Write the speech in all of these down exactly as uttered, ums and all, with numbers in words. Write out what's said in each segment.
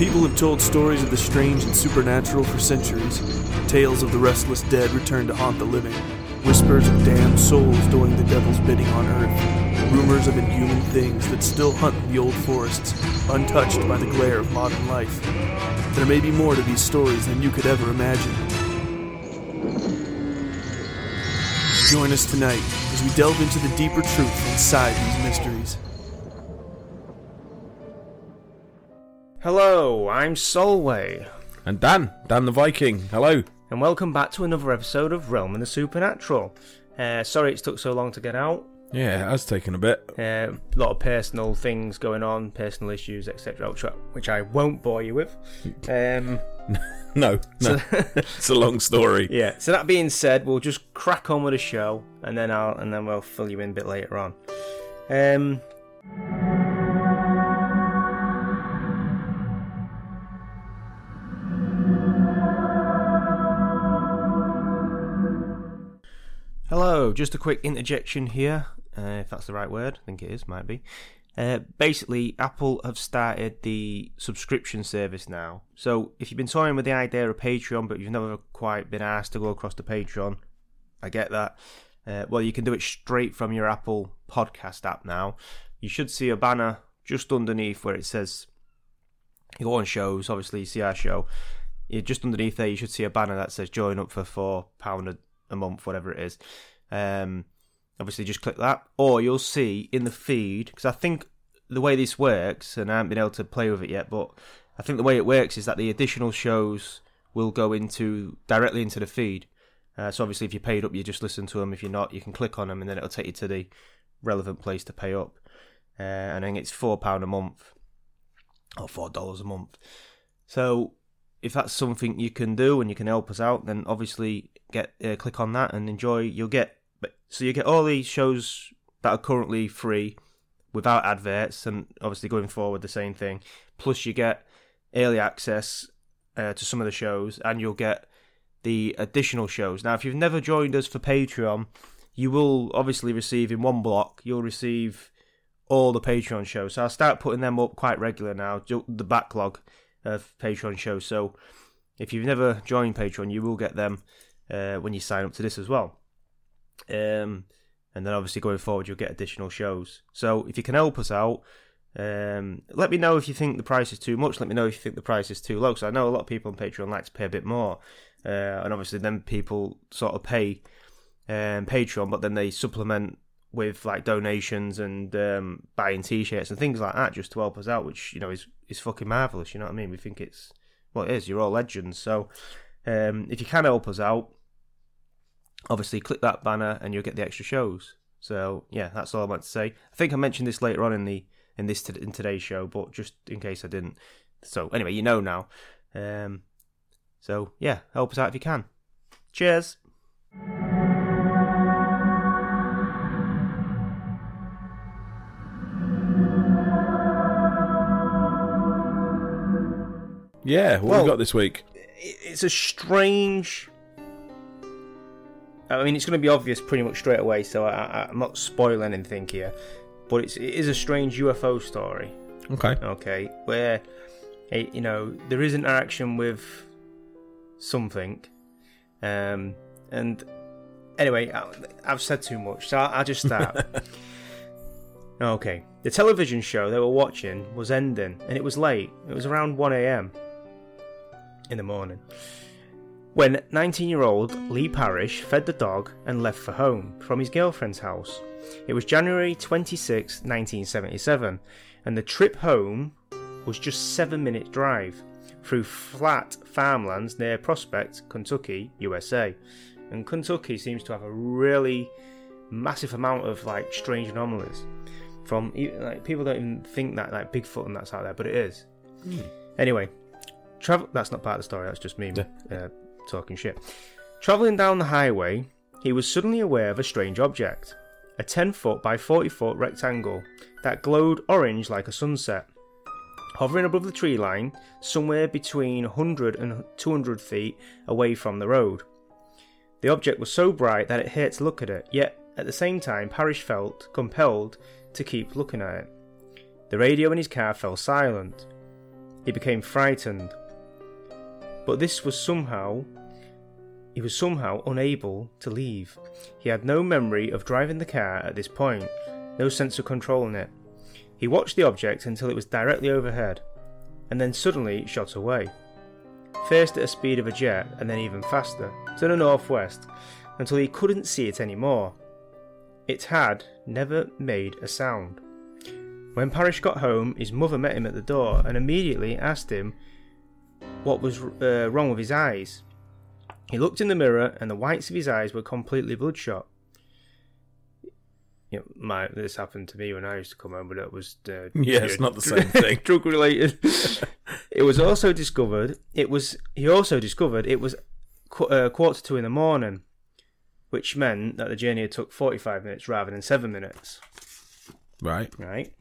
People have told stories of the strange and supernatural for centuries. Tales of the restless dead return to haunt the living. Whispers of damned souls doing the devil's bidding on earth. Rumors of inhuman things that still hunt in the old forests, untouched by the glare of modern life. There may be more to these stories than you could ever imagine. Join us tonight as we delve into the deeper truth inside these mysteries. Hello, I'm Solway. And Dan, Dan the Viking, hello. And welcome back to another episode of Realm and the Supernatural. Uh, sorry it took so long to get out. Yeah, it has taken a bit. Uh, a lot of personal things going on, personal issues, et cetera, which, which I won't bore you with. Um, no, no, so, it's a long story. Yeah. So that being said, we'll just crack on with the show, and then I'll and then we'll fill you in a bit later on. Um. Hello, just a quick interjection here, uh, if that's the right word. I think it is, might be. Uh, basically, Apple have started the subscription service now. So if you've been toying with the idea of Patreon, but you've never quite been asked to go across to Patreon, I get that. Uh, well, you can do it straight from your Apple podcast app now. You should see a banner just underneath where it says, you go on shows, obviously you see our show. You're just underneath there, you should see a banner that says join up for four pounds a a month, whatever it is. Um, obviously just click that, or you'll see in the feed, because I think the way this works, and I haven't been able to play with it yet, but I think the way it works is that the additional shows will go into directly into the feed. Uh, so obviously if you're paid up, you just listen to them. If you're not, you can click on them and then it'll take you to the relevant place to pay up. Uh, and I think it's four pounds a month, or four dollars a month. So if that's something you can do and you can help us out, then obviously get uh, click on that and enjoy. You'll get so you get all these shows that are currently free without adverts, and obviously going forward the same thing. Plus you get early access uh, to some of the shows, and you'll get the additional shows. Now, if you've never joined us for Patreon, you will obviously receive in one block. You'll receive all the Patreon shows. So I'll start putting them up quite regular now. The backlog of Patreon shows. So if you've never joined Patreon, you will get them uh, when you sign up to this as well. Um, and then obviously going forward, you'll get additional shows. So if you can help us out, um, let me know if you think the price is too much. Let me know if you think the price is too low. So I know a lot of people on Patreon like to pay a bit more. Uh, and obviously then people sort of pay um, Patreon, but then they supplement with like donations and um, buying t-shirts and things like that just to help us out, which, you know, is is fucking marvellous, you know what I mean? We think it's, well, it is, you're all legends. So um, if you can help us out, obviously click that banner and you'll get the extra shows. So yeah, that's all I want to say. I think I mentioned this later on in the in this in today's show, but just in case I didn't. So anyway, you know now. Um, so yeah, help us out if you can. Cheers. Yeah, what well, have we got this week? It's a strange... I mean, it's going to be obvious pretty much straight away, so I, I'm not spoiling anything here. But it's, it is a strange U F O story. Okay. Okay, where, you know, there is interaction with something. Um, and anyway, I, I've said too much, so I'll, I'll just start. Okay. The television show they were watching was ending, and it was late. It was around one a.m. in the morning, when nineteen-year-old Lee Parrish fed the dog and left for home from his girlfriend's house. It was January twenty-sixth, nineteen seventy-seven, and the trip home was just seven-minute drive through flat farmlands near Prospect, Kentucky, U S A. And Kentucky seems to have a really massive amount of like strange anomalies. From like people don't even think that like Bigfoot and that's out there, but it is. Mm. Anyway, travel. That's not part of the story. That's just me uh, talking shit. Traveling down the highway, he was suddenly aware of a strange object: a ten foot by forty foot rectangle that glowed orange like a sunset, hovering above the tree line, somewhere between one hundred and two hundred feet away from the road. The object was so bright that it hurt to look at it. Yet at the same time, Parrish felt compelled to keep looking at it. The radio in his car fell silent. he became frightened. But this was somehow... He was somehow unable to leave. He had no memory of driving the car at this point, no sense of controlling it. He watched the object until it was directly overhead, and then suddenly it shot away. First at a speed of a jet, and then even faster, to the northwest, until he couldn't see it anymore. It had never made a sound. When Parrish got home, his mother met him at the door and immediately asked him what was uh, wrong with his eyes. He looked in the mirror and the whites of his eyes were completely bloodshot. You know, my, this happened to me when I used to come home, but it was... Uh, yeah, it's not the same thing. Drug related. It was also discovered, it was, he also discovered it was qu- uh, quarter to two in the morning, which meant that the journey had took forty-five minutes rather than seven minutes. Right. Right.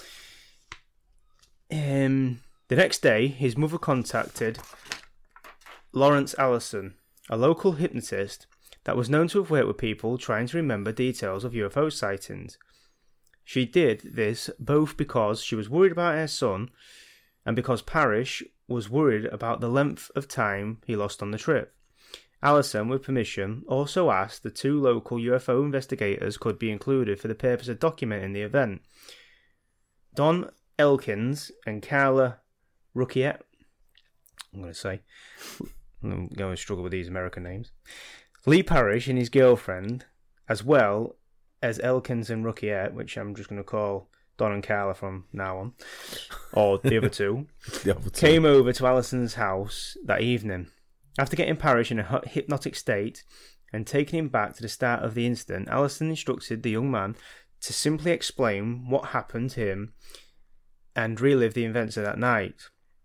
Um, the next day, his mother contacted Lawrence Allison, a local hypnotist that was known to have worked with people trying to remember details of U F O sightings. She did this both because she was worried about her son and because Parrish was worried about the length of time he lost on the trip. Allison, with permission, also asked the two local U F O investigators could be included for the purpose of documenting the event. Don Elkins and Carla Ruckiet, I'm going to say, I'm going to struggle with these American names, Lee Parrish and his girlfriend, as well as Elkins and Ruckiet, which I'm just going to call Don and Carla from now on, or the other two, the other two, came over to Allison's house that evening. After getting Parrish in a hypnotic state and taking him back to the start of the incident, Allison instructed the young man to simply explain what happened to him and relive the events of that night,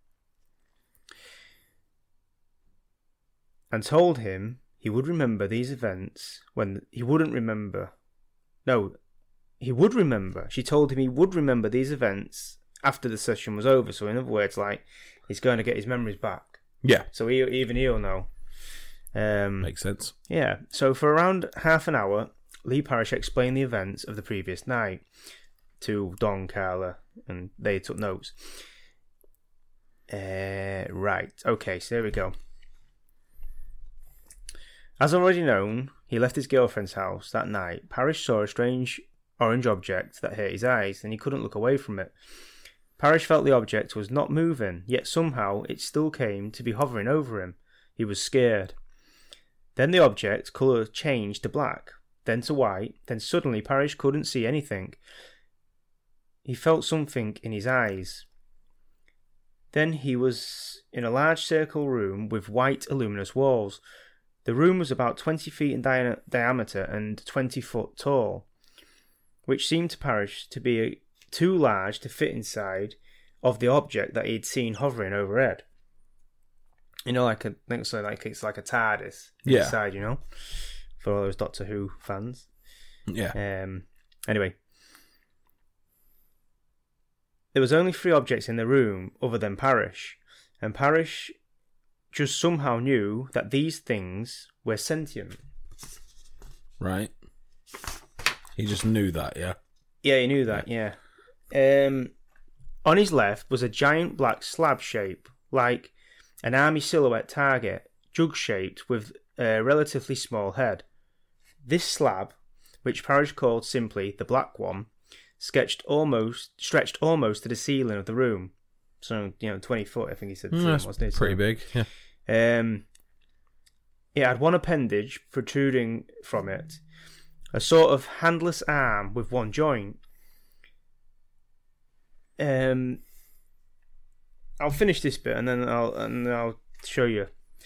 and told him he would remember these events when he wouldn't remember. No, he would remember. She told him he would remember these events after the session was over. So in other words, like, he's going to get his memories back. Yeah. So he, even he'll know. Um, Makes sense. Yeah. So for around half an hour, Lee Parrish explained the events of the previous night to Don, Carla, and they took notes. Uh, right. Okay, so there we go. As already known, he left his girlfriend's house that night. Parrish saw a strange orange object that hurt his eyes, and he couldn't look away from it. Parrish felt the object was not moving, yet somehow it still came to be hovering over him. He was scared. Then the object's colour changed to black, then to white, then suddenly Parrish couldn't see anything. He felt something in his eyes. Then he was in a large circle room with white luminous walls. The room was about twenty feet in di- diameter and twenty foot tall, which seemed to Parrish to be too large to fit inside of the object that he'd seen hovering overhead. You know, like a, I think so, like it's like a TARDIS Yeah. inside, you know, for all those Doctor Who fans. Yeah. Um. Anyway, there was only three objects in the room other than Parrish, and Parrish just somehow knew that these things were sentient. Right. He just knew that, yeah. Yeah, he knew that, yeah. Um, on his left was a giant black slab shape, like an army silhouette target, jug-shaped with a relatively small head. This slab, which Parrish called simply the Black One, sketched almost stretched almost to the ceiling of the room. So, you know, twenty foot, I think he said. Mm, that's wasn't it? Pretty so, big, yeah. Um, it had one appendage protruding from it, a sort of handless arm with one joint. Um, I'll finish this bit and then I'll and then I'll show you.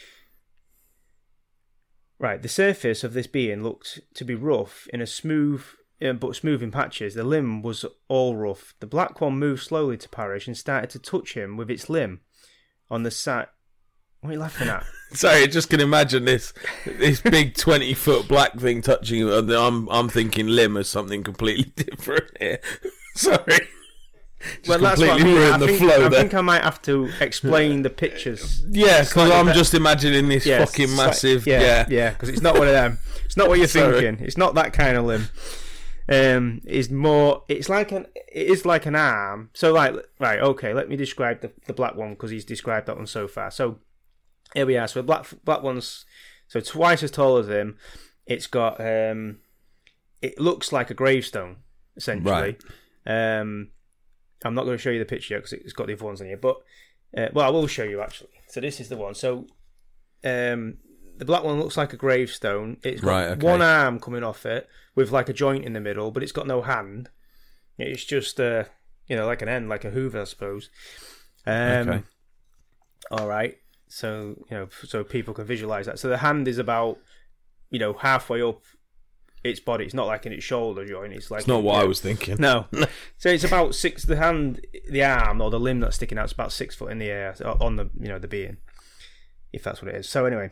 Right, the surface of this being looked to be rough in a smooth, uh, but smooth in patches. The limb was all rough. The Black One moved slowly to Parrish and started to touch him with its limb on the side. What are you laughing at? Sorry, I just can imagine this this big twenty foot black thing touching you. I'm I'm thinking limb as something completely different here. Sorry. Just well, that's what I mean. I, think, I think I might have to explain the pictures. Yeah, because I'm bit. just imagining this yeah, fucking massive. Like, yeah, yeah, because yeah, it's not one of them. It's not what you're Sorry. thinking. It's not that kind of limb. um, is more. It's like an. It is like an arm. So like, right, okay. Let me describe the the black one because he's described that one so far. So here we are. So the black black one's so twice as tall as him. It's got. Um, it looks like a gravestone essentially. Right. Um, I'm not going to show you the picture because it's got the other ones in here, but uh, well, I will show you actually. So this is the one. So um, the black one looks like a gravestone. It's got right, okay. one arm coming off it with like a joint in the middle, but it's got no hand. It's just uh, you know, like an end, like a Hoover, I suppose. Um, okay. All right. So you know, so people can visualize that. So the hand is about you know halfway up its body. It's not like in its shoulder joint. It's like it's not in, what you know, I was thinking. No. So it's about six. The hand, the arm, or the limb that's sticking out is about six foot in the air on the you know the being, if that's what it is. So anyway,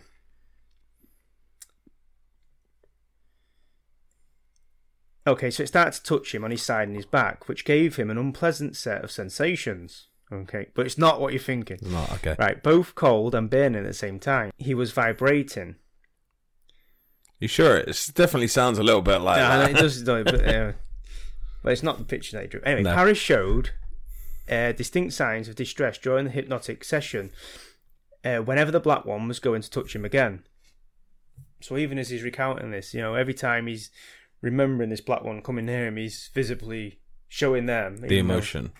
okay. So it started to touch him on his side and his back, which gave him an unpleasant set of sensations. Okay, but it's not what you're thinking. Not okay. Right, both cold and burning at the same time. He was vibrating. You sure? It definitely sounds a little bit like yeah, that. It does, but, uh, but it's not the picture they drew. Anyway, no. Parrish showed uh, distinct signs of distress during the hypnotic session uh, whenever the black one was going to touch him again. So even as he's recounting this, you know, every time he's remembering this black one coming near him, he's visibly showing them. The emotion.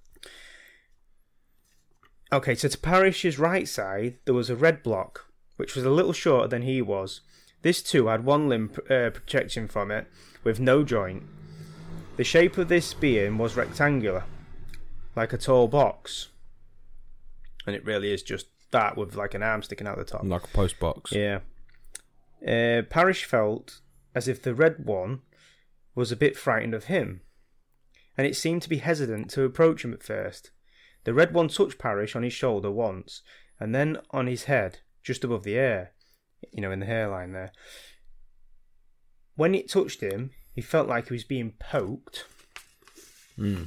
Though... Okay, so to Parrish's right side, there was a red block, which was a little shorter than he was. This too had one limb uh, projecting from it, with no joint. The shape of this being was rectangular, like a tall box. And it really is just that, with like an arm sticking out the top. Like a post box. Yeah. Uh, Parrish felt as if the red one was a bit frightened of him, and it seemed to be hesitant to approach him at first. The red one touched Parrish on his shoulder once, and then on his head, just above the ear. You know, in the hairline there. When it touched him, he felt like he was being poked mm.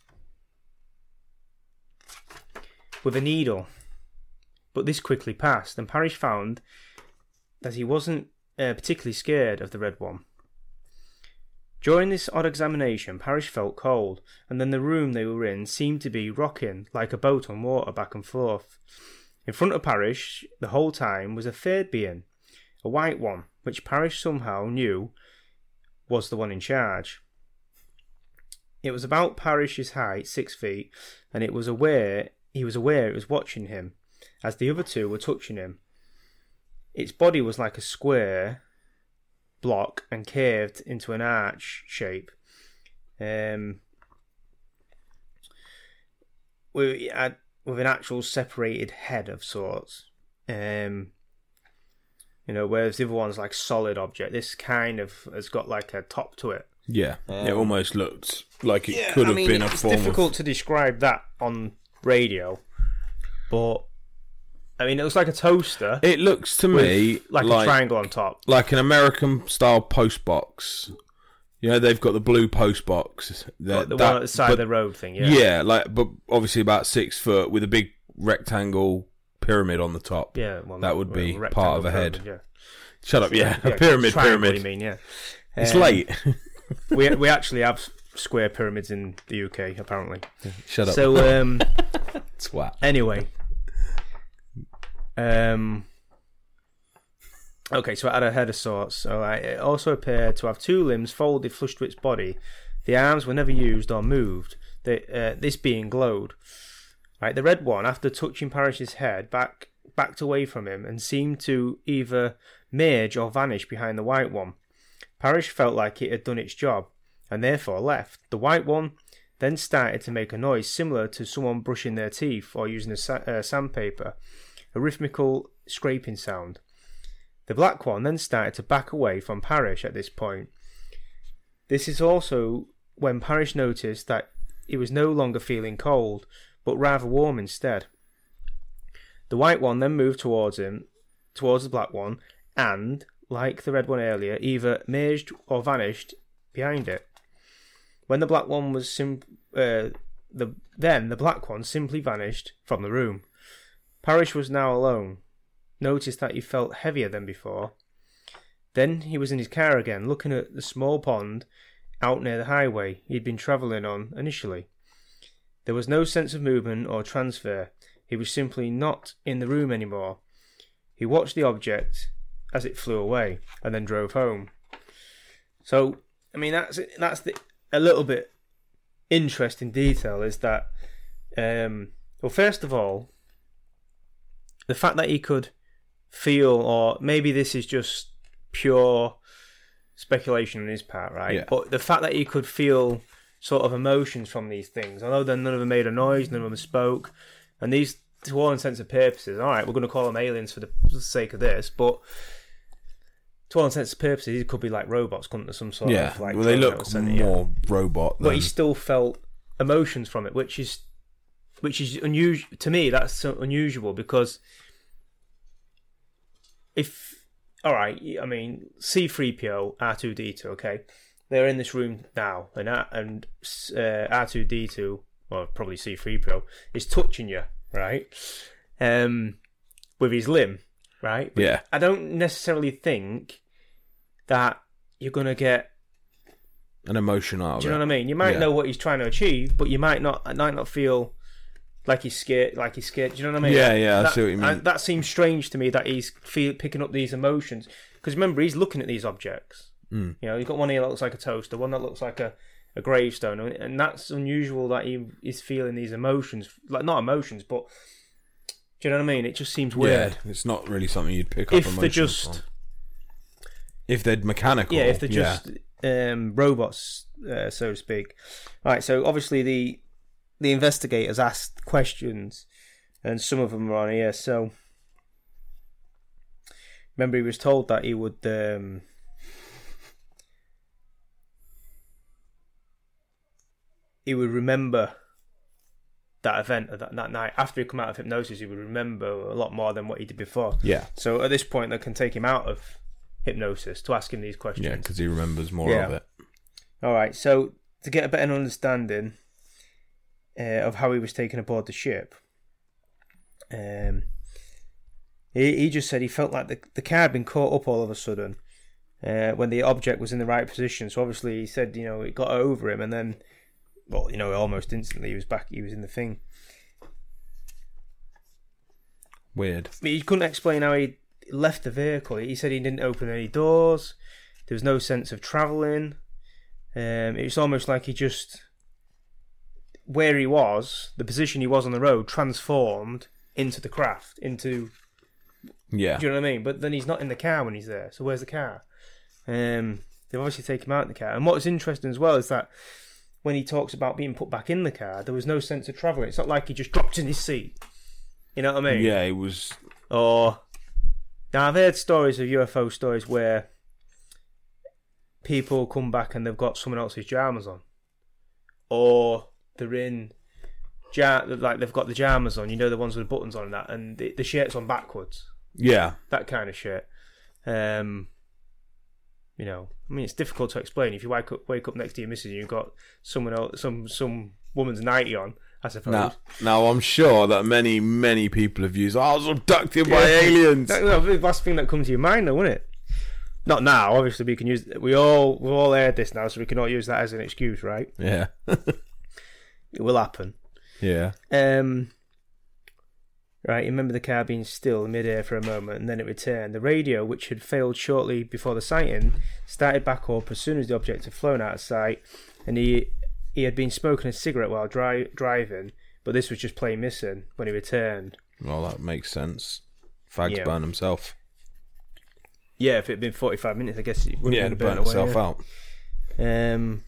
with a needle. But this quickly passed, and Parrish found that he wasn't uh, particularly scared of the red one. During this odd examination, Parrish felt cold, and then the room they were in seemed to be rocking like a boat on water back and forth. In front of Parrish, the whole time, was a third being, a white one, which Parrish somehow knew was the one in charge. It was about Parrish's height, six feet, and it was aware he was aware it was watching him, as the other two were touching him. Its body was like a square block and curved into an arch shape. Um, we had. With an actual separated head of sorts. Um, you know, whereas the other one's like solid object. This kind of has got like a top to it. Yeah, um, it almost looked like it yeah, could I have mean, been a it's form of... It's difficult to describe that on radio, but I mean, it looks like a toaster. It looks to me like, like a triangle on top. Like an American-style post box. You know, they've got the blue post box. Like the that, one at the side but, of the road thing, yeah. Yeah, like, but obviously about six foot with a big rectangle pyramid on the top. Yeah, well, that would be well, part of a pyramid, head. Yeah. Shut up, yeah. yeah A pyramid, triangle, pyramid. You mean, yeah. It's um, late. we we actually have square pyramids in the U K, apparently. Shut up. So, um... Twat. Anyway. Um... Okay, so it had a head of sorts. So uh, it also appeared to have two limbs folded flush to its body. The arms were never used or moved. The, uh, this being glowed. Right, the red one, after touching Parrish's head, back backed away from him and seemed to either merge or vanish behind the white one. Parrish felt like it had done its job and therefore left. The white one then started to make a noise similar to someone brushing their teeth or using a sa- uh, sandpaper, a rhythmical scraping sound. The black one then started to back away from Parrish at this point. This is also when Parrish noticed that he was no longer feeling cold, but rather warm instead. The white one then moved towards him, towards the black one, and, like the red one earlier, either merged or vanished behind it. When the black one was sim- uh, the then the black one simply vanished from the room. Parrish was now alone. Noticed that he felt heavier than before. Then he was in his car again, looking at the small pond out near the highway he'd been travelling on initially. There was no sense of movement or transfer. He was simply not in the room anymore. He watched the object as it flew away and then drove home. So, I mean, that's that's the, a little bit interesting detail is that, um, well, first of all, the fact that he could feel, or maybe this is just pure speculation on his part, right? Yeah. But the fact that he could feel sort of emotions from these things, although then none of them made a noise, none of them spoke, and these, to all intents and purposes, all right, we're going to call them aliens for the sake of this, but to all intents and purposes, it could be like robots, couldn't there? Some sort Yeah, of like. well, they look sentient, more robot. Than... But he still felt emotions from it, which is, which is unusual to me. That's so unusual because if, all right, I mean, C three P O, R two D two, okay, they're in this room now, and R- and uh, R two D two, well, probably C three P O, is touching you, right? Um, with his limb. Right? But yeah. I don't necessarily think that you're going to get an emotion out of it. Do you know what I mean? You might yeah. know what he's trying to achieve, but you might not might not feel like he's scared. Like he's scared. Do you know what I mean? Yeah, yeah, that, I see what you mean. And that seems strange to me that he's feel, picking up these emotions. Because remember, he's looking at these objects. Mm. You know, he's got one here that looks like a toaster, one that looks like a, a gravestone, and that's unusual that he is feeling these emotions. Like not emotions, but. Do you know what I mean? It just seems weird. Yeah, it's not really something you'd pick up if emotions they're just, on. If they're mechanical. Yeah, if they're yeah. just um, robots, uh, so to speak. Right, so obviously the the investigators asked questions, and some of them are on here. So remember, he was told that he would. Um, he would remember that event that, that night. After he come out of hypnosis, he would remember a lot more than what he did before. Yeah. So at this point, they can take him out of hypnosis to ask him these questions. Yeah, because he remembers more Yeah. of it. All right. So to get a better understanding uh, of how he was taken aboard the ship, um, he he just said he felt like the the car had been caught up all of a sudden uh, when the object was in the right position. So obviously, he said you know it got over him, and then. Well, you know, almost instantly he was back. He was in the thing. Weird. But he couldn't explain how he left the vehicle. He said he didn't open any doors. There was no sense of travelling. Um, it was almost like he just, where he was, the position he was on the road, transformed into the craft, into. Yeah. Do you know what I mean? But then he's not in the car when he's there. So where's the car? Um, they've obviously taken him out in the car. And what's interesting as well is that. When he talks about being put back in the car, there was no sense of travelling. It's not like he just dropped in his seat. You know what I mean? Yeah, it was. Or now I've heard stories of U F O stories where people come back and they've got someone else's jammers on, or they're in ja- like they've got the jammers on. You know the ones with the buttons on and that, and the, the shirt's on backwards. Yeah, that kind of shit. Um, you know, I mean, it's difficult to explain. If you wake up, wake up next to your missus and you've got someone else, some some woman's nightie on, I suppose. Now, now I'm sure that many, many people have used, oh, I was abducted by aliens. That, well, the last thing that comes to your mind, though, wouldn't it? Not now, obviously. We can use. We all we've all heard this now, so we cannot use that as an excuse, right? Yeah, it will happen. Yeah. Um. Right, you remember the car being still in midair for a moment, and then it returned. The radio, which had failed shortly before the sighting, started back up as soon as the object had flown out of sight, and he he had been smoking a cigarette while dri- driving, but this was just plain missing when he returned. Well, that makes sense. Fags Yeah. burn himself. Yeah, if it had been forty-five minutes, I guess it would Yeah, have and burned burn himself away, out. yeah. Um,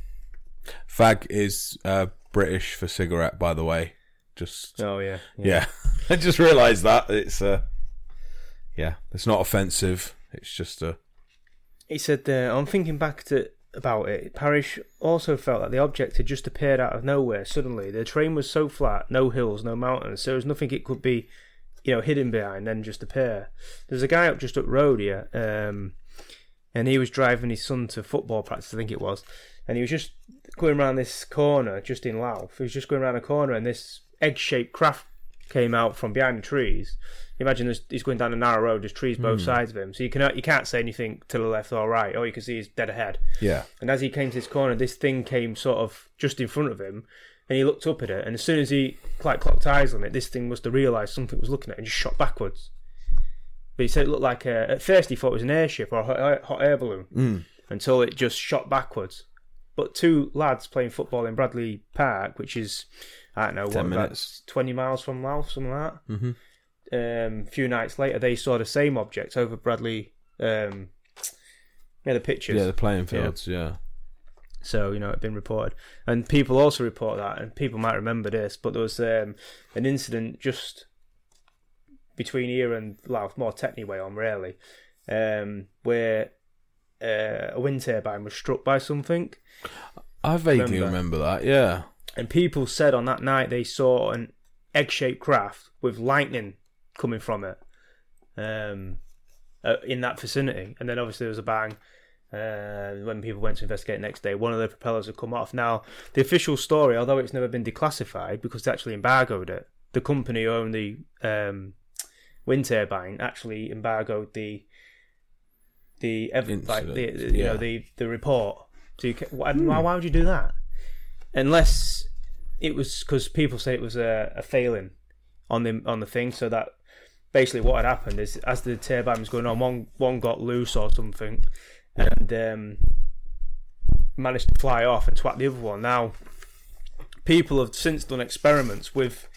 Fag is uh, British for cigarette, by the way. Just oh, yeah. yeah. I just realised that. It's, uh, yeah, it's not offensive. It's just a... He said, uh, I'm thinking back to about it. Parrish also felt that the object had just appeared out of nowhere suddenly. The terrain was so flat, no hills, no mountains, so there was nothing it could be, you know, hidden behind, then just appear. There's a guy up just up the road here, um, and he was driving his son to football practice, I think it was, and he was just going around this corner, just in Louth. He was just going around a corner, and this egg-shaped craft came out from behind the trees, imagine he's going down a narrow road, there's trees both mm. sides of him, so you can you can't say anything to the left or right. All you can see is dead ahead. Yeah. And as he came to this corner, this thing came sort of just in front of him, and he looked up at it, and as soon as he like clocked eyes on it, this thing must have realised something was looking at it and just shot backwards. But he said it looked like a, at first he thought it was an airship or a hot, hot air balloon mm. until it just shot backwards. But two lads playing football in Bradley Park, which is, I don't know, what, about twenty miles from Louth, something like that. Mm-hmm. Um, a few nights later, they saw the same object over Bradley. Um, yeah, the pictures. Yeah, the playing fields, yeah. yeah. So, you know, it had been reported. And people also report that, and people might remember this, but there was um, an incident just between here and Louth, more Techney way on, really, um, where uh, a wind turbine was struck by something. I vaguely remember? remember that, yeah. And people said on that night they saw an egg-shaped craft with lightning coming from it um, uh, in that vicinity. And then obviously there was a bang. Uh, when people went to investigate the next day, one of the propellers had come off. Now, the official story, although it's never been declassified because they actually embargoed it, the company who owned the um, wind turbine actually embargoed the the, ev- like, the, the you yeah. know the the report. So you can, why, hmm. why would you do that? Unless it was because people say it was a, a failing on the on the thing, so that basically what had happened is as the turbine was going on, one one got loose or something, and um, managed to fly off and twat the other one. Now, people have since done experiments with,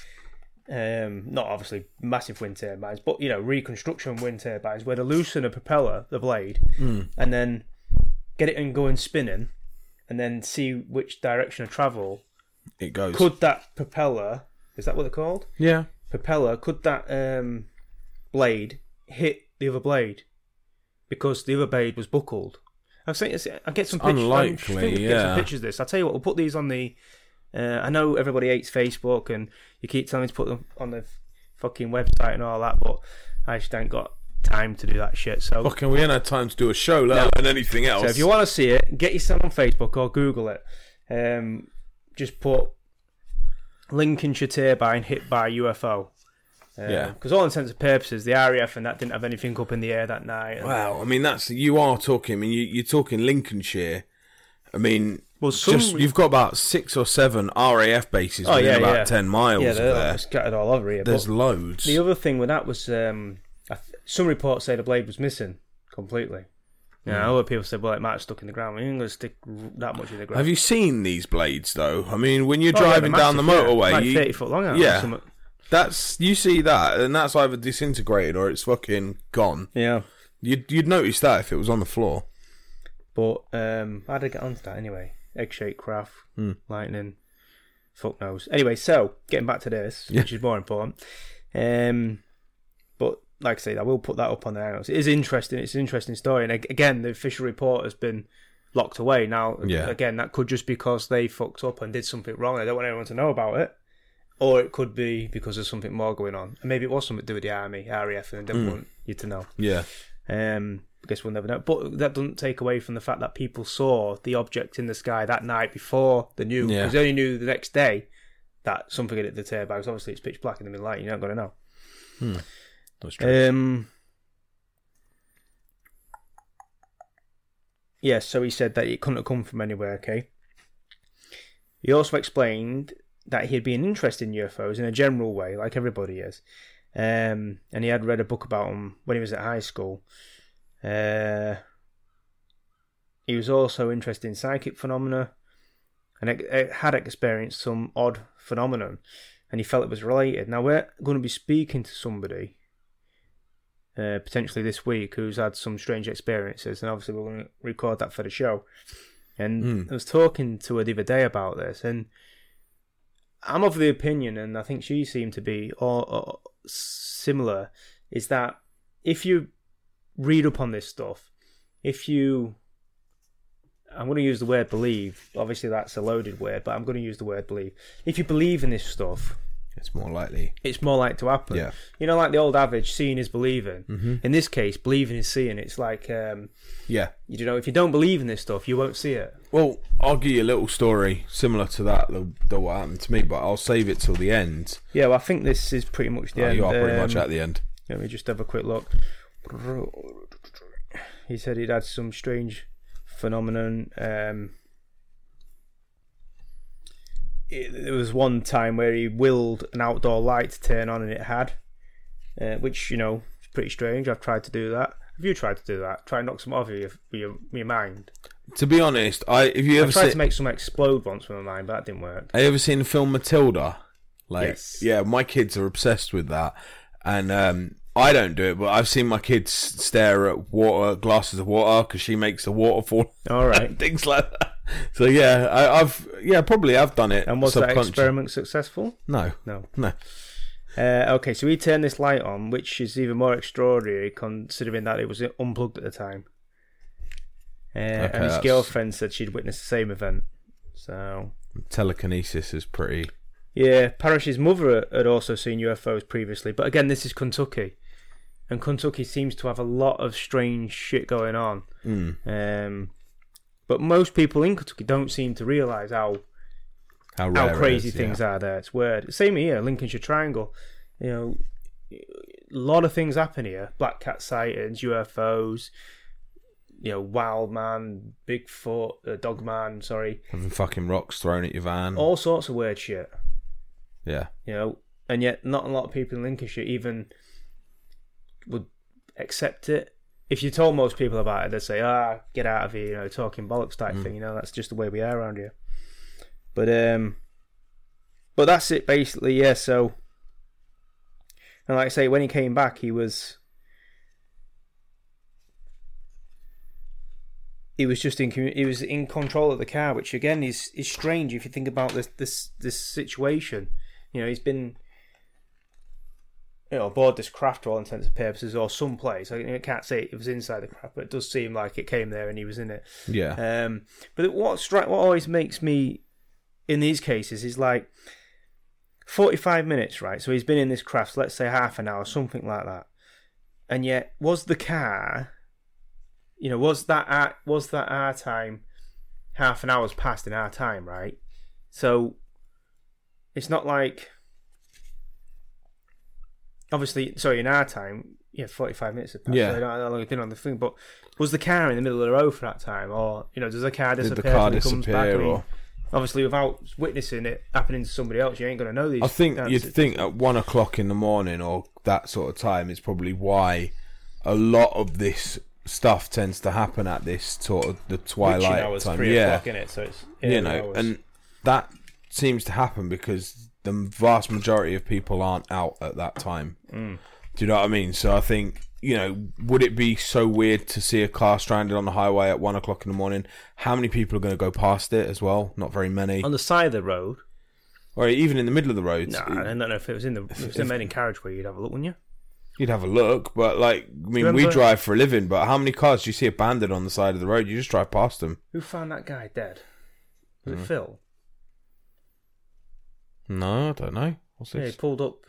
um, not obviously massive wind turbines, but you know reconstruction wind turbines where they loosen a propeller, the blade, mm. and then get it and going spinning, and then see which direction of travel it goes. Could that propeller, is that what they're called? Yeah. Propeller, could that um, blade hit the other blade? Because the other blade was buckled. I was saying, I get some pictures. Unlikely, yeah. Get some pictures of this. I'll tell you what, we'll put these on the. Uh, I know everybody hates Facebook, and you keep telling me to put them on the fucking website and all that, but I just ain't got time to do that shit. So fucking, we ain't had time to do a show, let alone no. anything else. So if you want to see it, get yourself on Facebook or Google it. Um, just put Lincolnshire turbine hit by U F O. Uh, yeah. Because all intents and purposes, the R A F and that didn't have anything up in the air that night. And wow, I mean, that's you are talking. I mean, you, you're talking Lincolnshire. I mean, well, some, just, you've got about six or seven R A F bases oh, within yeah, about yeah. ten miles yeah, they're of there. Scattered all over here. There's loads. The other thing with that was, um, some reports say the blade was missing completely. Yeah, mm. Other people said, well, it might have stuck in the ground. We ain't going to stick that much in the ground. Have you seen these blades, though? I mean, when you're oh, driving yeah, down the motorway... Like you, thirty foot long. Yeah, that's you see that, and that's either disintegrated or it's fucking gone. Yeah. You'd, you'd notice that if it was on the floor. But um, how did I get onto that anyway? Egg-shaped craft, mm. lightning, fuck knows. Anyway, so, getting back to this, yeah. which is more important. Um, but... Like I say, I will put that up on the house. It is interesting. It's an interesting story. And again, the official report has been locked away. Now, yeah. again, that could just be because they fucked up and did something wrong. They don't want anyone to know about it. Or it could be because there's something more going on. And maybe it was something to do with the army, R A F, and they didn't mm. want you to know. Yeah. Um, I guess we'll never know. But that doesn't take away from the fact that people saw the object in the sky that night before they knew. Yeah. Because they only knew the next day that something had hit the turbine. Because obviously it's pitch black in the middle of the night. You're not going to know. Hmm. That's true. Um, yes, yeah, so he said that it couldn't have come from anywhere, okay? He also explained that he had been interested in U F Os in a general way, like everybody is. Um, and he had read a book about them when he was at high school. Uh, he was also interested in psychic phenomena and it, it had experienced some odd phenomenon, and he felt it was related. Now, we're going to be speaking to somebody Uh, potentially this week who's had some strange experiences, and obviously we're going to record that for the show. And mm. I was talking to her the other day about this, and I'm of the opinion, and I think she seemed to be all, all similar, is that if you read up on this stuff, if you, I'm going to use the word believe, obviously that's a loaded word, but I'm going to use the word believe. If you believe in this stuff, it's more likely. It's more likely to happen. Yeah. You know, like the old adage, seeing is believing. Mm-hmm. In this case, believing is seeing. It's like, um, yeah, you know, if you don't believe in this stuff, you won't see it. Well, I'll give you a little story similar to that, that what happened to me, but I'll save it till the end. Yeah, well, I think this is pretty much the oh, end. You are pretty um, much at the end. Let me just have a quick look. He said he'd had some strange phenomenon. Um, it, there was one time where he willed an outdoor light to turn on and it had, uh, which, you know, is pretty strange. I've tried to do that. Have you tried to do that? Try and knock some off of your, your, your mind? To be honest, I if you I ever tried see, to make some explode once with my mind, but that didn't work. have you ever seen the film Matilda? Like, Yes. yeah, my kids are obsessed with that, and um, I don't do it, but I've seen my kids stare at water glasses of water because she makes the water fall. All right. Things like that. So yeah, I, I've yeah probably I've done it. And was that subconscious- experiment successful? No, No. no. Uh, okay, so he turned this light on, which is even more extraordinary considering that it was unplugged at the time. Uh, and his that's- girlfriend said she'd witnessed the same event. So, Telekinesis is pretty. yeah, Parrish's mother had also seen U F Os previously, but again, this is Kentucky, and Kentucky seems to have a lot of strange shit going on. Mm. Um, but most people in Kentucky don't seem to realise how How, rare how it crazy is, things yeah. are there. It's weird. Same here, Lincolnshire Triangle. You know, a lot of things happen here. Black cat sightings, U F Os, you know, wild man, Bigfoot, uh, dog man, sorry. Having fucking rocks thrown at your van. All sorts of weird shit. Yeah. You know, and yet not a lot of people in Lincolnshire even would accept it. If you told most people about it, they'd say, ah, get out of here, you know, talking bollocks type Mm. thing. You know, that's just the way we are around here. But, um, but that's it basically, yeah, so... And like I say, when he came back, he was... He was just in commu- he was in control of the car, which again is, is strange if you think about this this this situation. You know, he's been, you know, aboard this craft for all intents and purposes, or someplace. I, I can't say it was inside the craft, but it does seem like it came there and he was in it. Yeah. Um, but what stri- what always makes me in these cases is like forty-five minutes, right? So he's been in this craft, let's say half an hour, something like that, and yet was the car. You know, was that our, was that our time? Half an hour's passed in our time, right? So it's not like, obviously, sorry, in our time, yeah, forty-five minutes have passed. Yeah. So I don't know how long it's been on the thing, but was the car in the middle of the road for that time, or you know, does the car Did disappear? the car when it comes back? I disappear? mean, Or obviously, without witnessing it happening to somebody else, you ain't going to know these. I think answers. you'd think at one o'clock in the morning or that sort of time is probably why a lot of this stuff tends to happen at this sort of the twilight Witching hours, time. three Yeah, o'clock in it, so it's you know, and that seems to happen because the vast majority of people aren't out at that time. Mm. Do you know what I mean? So I think, you know, would it be so weird to see a car stranded on the highway at one o'clock in the morning? How many people are going to go past it as well? Not very many. on the side of the road. Or even in the middle of the road. Nah, I don't know if it was in the if it was the main carriageway, you'd have a look, wouldn't you? You'd have a look, but like, I mean, Remember- we drive for a living, but how many cars do you see abandoned on the side of the road? You just drive past them. Who found that guy dead? Was Mm. it Phil? No, I don't know. What's Yeah, he this? pulled up.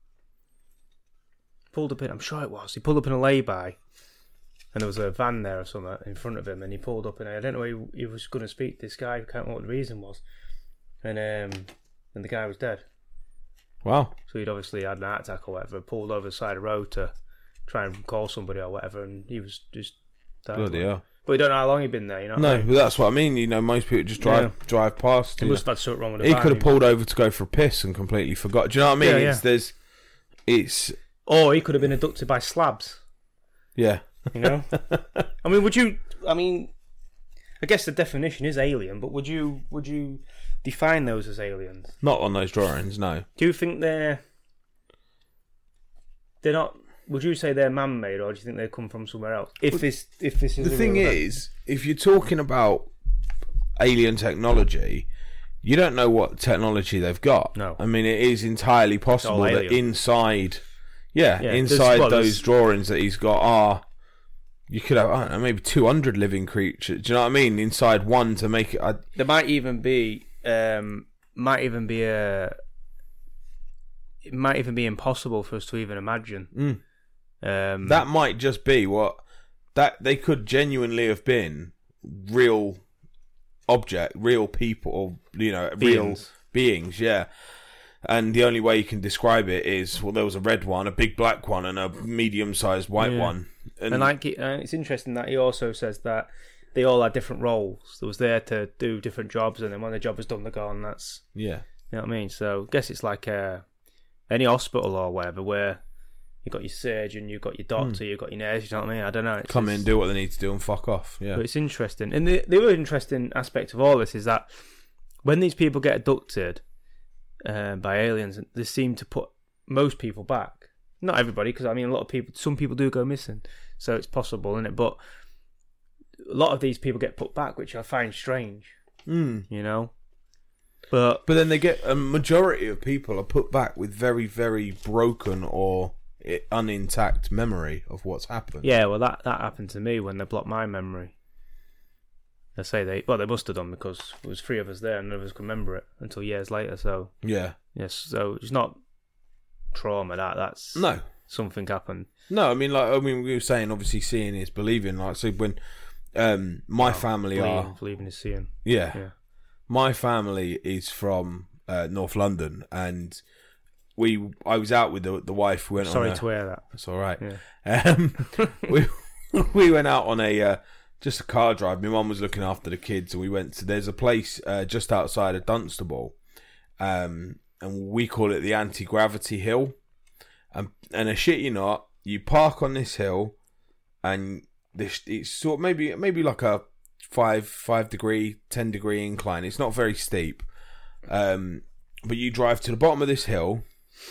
Pulled up in. I'm sure it was. He pulled up in a lay-by, and there was a van there or something in front of him, and he pulled up, and I don't know. He, he was going to speak to this guy. I can't remember what the reason was, and um, and the guy was dead. Wow. So he'd obviously had an heart attack or whatever. Pulled over the side of the road to try and call somebody or whatever, and he was just died. Bloody hell. But we don't know how long he'd been there. You know. what I No, mean? but that's what I mean. You know, most people just drive drive past. He you must know. have had something wrong with the He van. could have pulled over to go for a piss and completely forgot. Do you know what I mean? Yeah, yeah. It's, there's, it's, Or he could have been abducted by slabs. yeah. You know? I mean, would you... I mean, I guess the definition is alien, but would you would you define those as aliens? Not on those drawings, no. Do you think they're... They're not... Would you say they're man-made, or do you think they come from somewhere else? If this, if this is The a thing real event. is, if you're talking about alien technology, you don't know what technology they've got. No. I mean, it is entirely possible all that alien. inside, yeah, Yeah, there's- inside well, those there's- drawings that he's got are, you could have, I don't know, maybe two hundred living creatures. Do you know what I mean? Inside one to make it. I, There might even be... Um, might even be a... It might even be impossible for us to even imagine. Mm. Um, that might just be what that they could genuinely have been real object, real people, or you know, real Beings. beings. Yeah, And the only way you can describe it is, well, there was a red one, a big black one, and a medium-sized white Yeah. one. And, and like, it, uh, it's interesting that he also says that they all had different roles. They was there to do different jobs, and then when the job was done, they're gone. That's yeah, you know what I mean. So I guess it's like uh, any hospital or whatever, where you got your surgeon, you got your doctor, mm. you got your nurse. You know what I mean? I don't know. It's Come just, in, do what they need to do, and fuck off. Yeah, but it's interesting. And the the other interesting aspect of all this is that when these people get abducted uh, by aliens, they seem to put most people back. Not everybody, because I mean, a lot of people, some people do go missing, so it's possible, isn't it? But a lot of these people get put back, which I find strange. Mm. You know, but but then they get a majority of people are put back with very, very broken or unintact memory of what's happened. Yeah, well, that that happened to me when they blocked my memory. They say they well, they must have done because there was three of us there and none of us could remember it until years later. So yeah, yes, so it's not trauma. That that's no something happened. No, I mean, like I mean, we were saying, obviously, seeing is believing. Like, so when um, my oh, family believing, are believing is seeing. Yeah, yeah. My family is from uh, North London, and we I was out with the the wife. We went Sorry on a, to hear that. That's all right. Yeah. Um, we we went out on a uh, just a car drive. My mum was looking after the kids, and we went to. There's a place uh, just outside of Dunstable, um, and we call it the Anti-Gravity Hill. And and a shit you not, you park on this hill, and this it's sort of maybe maybe like a five five degree, ten degree incline. It's not very steep, um, but you drive to the bottom of this hill.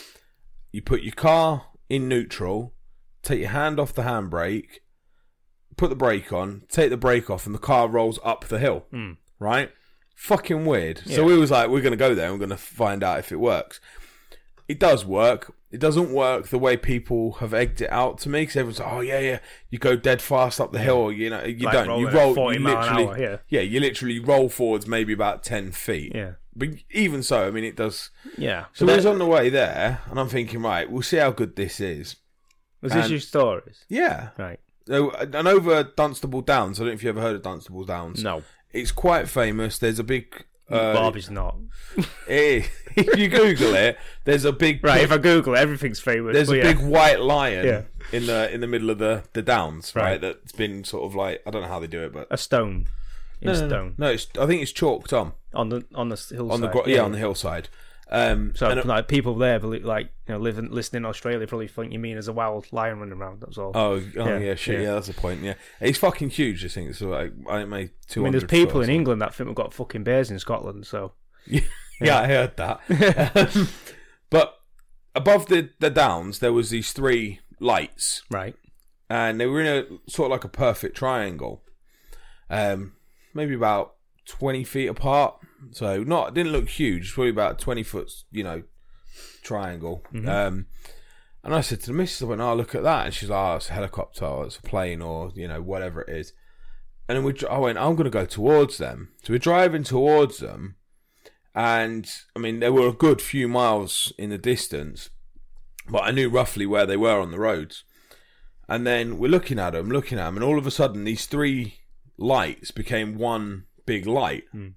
You put your car in neutral, take your hand off the handbrake, put the brake on, take the brake off, and the car rolls up the hill. Mm. Right? Fucking weird. Yeah. So we was like, we're gonna go there. and We're gonna find out if it works. It does work. It doesn't work the way people have egged it out to me, because everyone's like, oh yeah, yeah, you go dead fast up the hill, or, you know, you like don't. You roll, forty you mile literally, an hour, yeah. yeah, you literally roll forwards maybe about ten feet. Yeah. But even so, I mean, it does. Yeah. So we was on the way there, and I'm thinking, right, we'll see how good this is. Was and, this your stories? Yeah. Right. So, and over Dunstable Downs, I don't know if you ever heard of Dunstable Downs. No. It's quite famous. There's a big... Uh, Barbie's not. If you Google it, there's a big right. If I Google it, everything's famous. There's a yeah. big white lion yeah. in the in the middle of the, the downs, right. right? That's been sort of like I don't know how they do it, but a stone. In no, stone. No, no. no it's, I think it's chalked on on the on the hillside. On the gro- yeah, yeah, on the hillside. Um, so and, like people there, believe, like you know, living listening in Australia, probably think you mean as a wild lion running around. That's all. Oh, oh yeah, yeah, shit, yeah. yeah, that's the point. Yeah, it's fucking huge. I think so. Like, I made two hundred. I mean, there's people in England that think we've got fucking bears in Scotland. So yeah, yeah, I heard that. um, but above the the downs, there was these three lights, right, and they were in a sort of like a perfect triangle, um, maybe about twenty feet apart. So not it didn't look huge, probably about twenty foot, you know, triangle. Mm-hmm. Um, and I said to the missus, I went, "Oh, look at that," and she's like, "Oh, it's a helicopter, or it's a plane, or you know, whatever it is." And then we, I went, "I'm going to go towards them." So we're driving towards them, and I mean, they were a good few miles in the distance, but I knew roughly where they were on the roads. And then we're looking at them, looking at them, and all of a sudden, these three lights became one big light. Mm.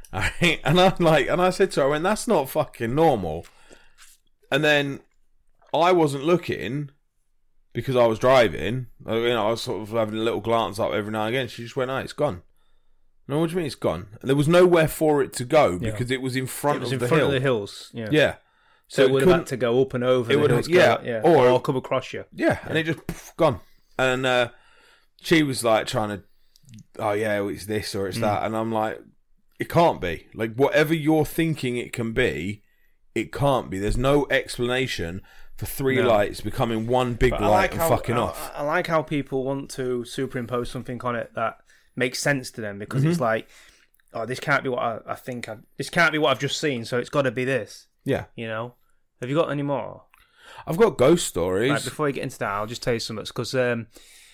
And I'm like, and I said to her, I went, "That's not fucking normal." And then I wasn't looking because I was driving. You know, I was sort of having a little glance up every now and again. She just went, "Oh, it's gone." No, what do you mean it's gone? And there was nowhere for it to go because yeah. it was in front it was of in the front hill. of the hills. Yeah. Yeah. So, so it would have had to go up and over. It would have, yeah, yeah, or, or come across you. Yeah, and yeah. it just poof, gone. And uh, she was like trying to, oh yeah, it's this or it's mm. that, and I'm like, it can't be. Like, whatever you're thinking it can be, it can't be. There's no explanation for three no. lights becoming one big but light like and how, fucking I, off. I like how people want to superimpose something on it that makes sense to them because mm-hmm. it's like, oh, this can't be what I, I think. I, this can't be what I've just seen, so it's got to be this. Yeah. You know? Have you got any more? I've got ghost stories. Right, before we get into that, I'll just tell you something because um,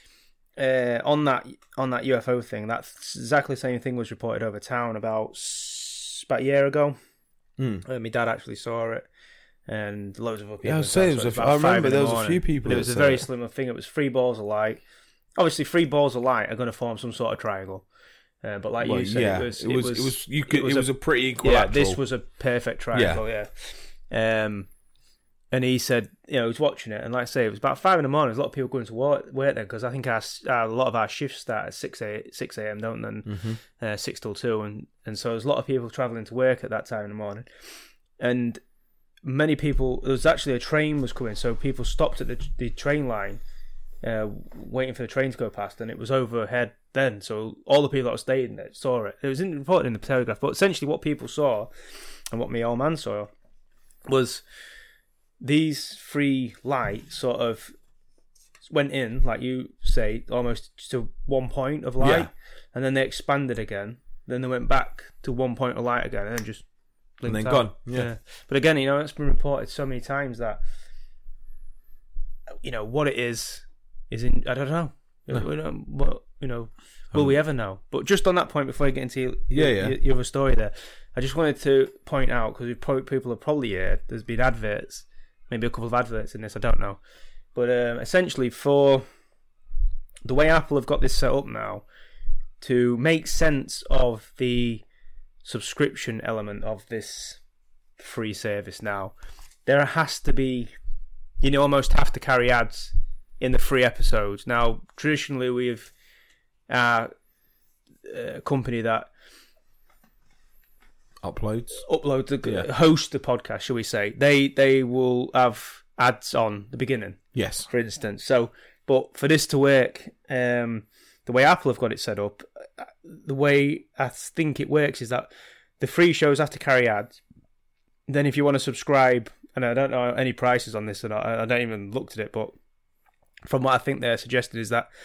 uh, on that on that U F O thing, that exactly the same thing was reported over town about about a year ago. Mm. Uh, my dad actually saw it, and loads of other people. Yeah, I was saying, so I remember there was morning. a few people. But it was a very slim thing. It was three balls of light. Obviously, three balls of light are going to form some sort of triangle. Uh, but like well, you said, yeah. it was it was it was, it was, you could, it was, it was a, a pretty equilateral. Yeah, this was a perfect triangle. Yeah. yeah. Um, and he said, you know, he was watching it, and like I say, it was about five in the morning. There's a lot of people going to work, work there because I think our, our, a lot of our shifts start at six a.m., don't they? And Mm-hmm. uh, six till two, and, and so there's a lot of people travelling to work at that time in the morning. And many people, there was actually a train was coming, so people stopped at the, the train line uh, waiting for the train to go past, and it was overhead then, so all the people that were staying there saw it. It was in, reported in the Telegraph, but essentially what people saw, and what my old man saw, was these three lights sort of went in, like you say, almost to one point of light, Yeah. and then they expanded again, then they went back to one point of light again, and then just And then out. gone. Yeah. But again, you know, it's been reported so many times that, you know, what it is, is in, I don't know. No. We don't, what, you know, will Um, we ever know? But just on that point, before you get into your, Yeah, your, yeah. your, your other story there, I just wanted to point out, because people have probably heard, there's been adverts, maybe a couple of adverts in this, I don't know. But um, essentially, for the way Apple have got this set up now, to make sense of the subscription element of this free service now, there has to be, you know, almost have to carry ads in the free episodes. Now, traditionally, we've uh, a company that Uploads. upload the Yeah. host the podcast, shall we say? They they will have ads on the beginning, Yes. for instance. So, but for this to work, um, the way Apple have got it set up, the way I think it works is that the free shows have to carry ads. Then, if you want to subscribe, and I don't know any prices on this, and I, I don't even looked at it, but from what I think they're suggesting is that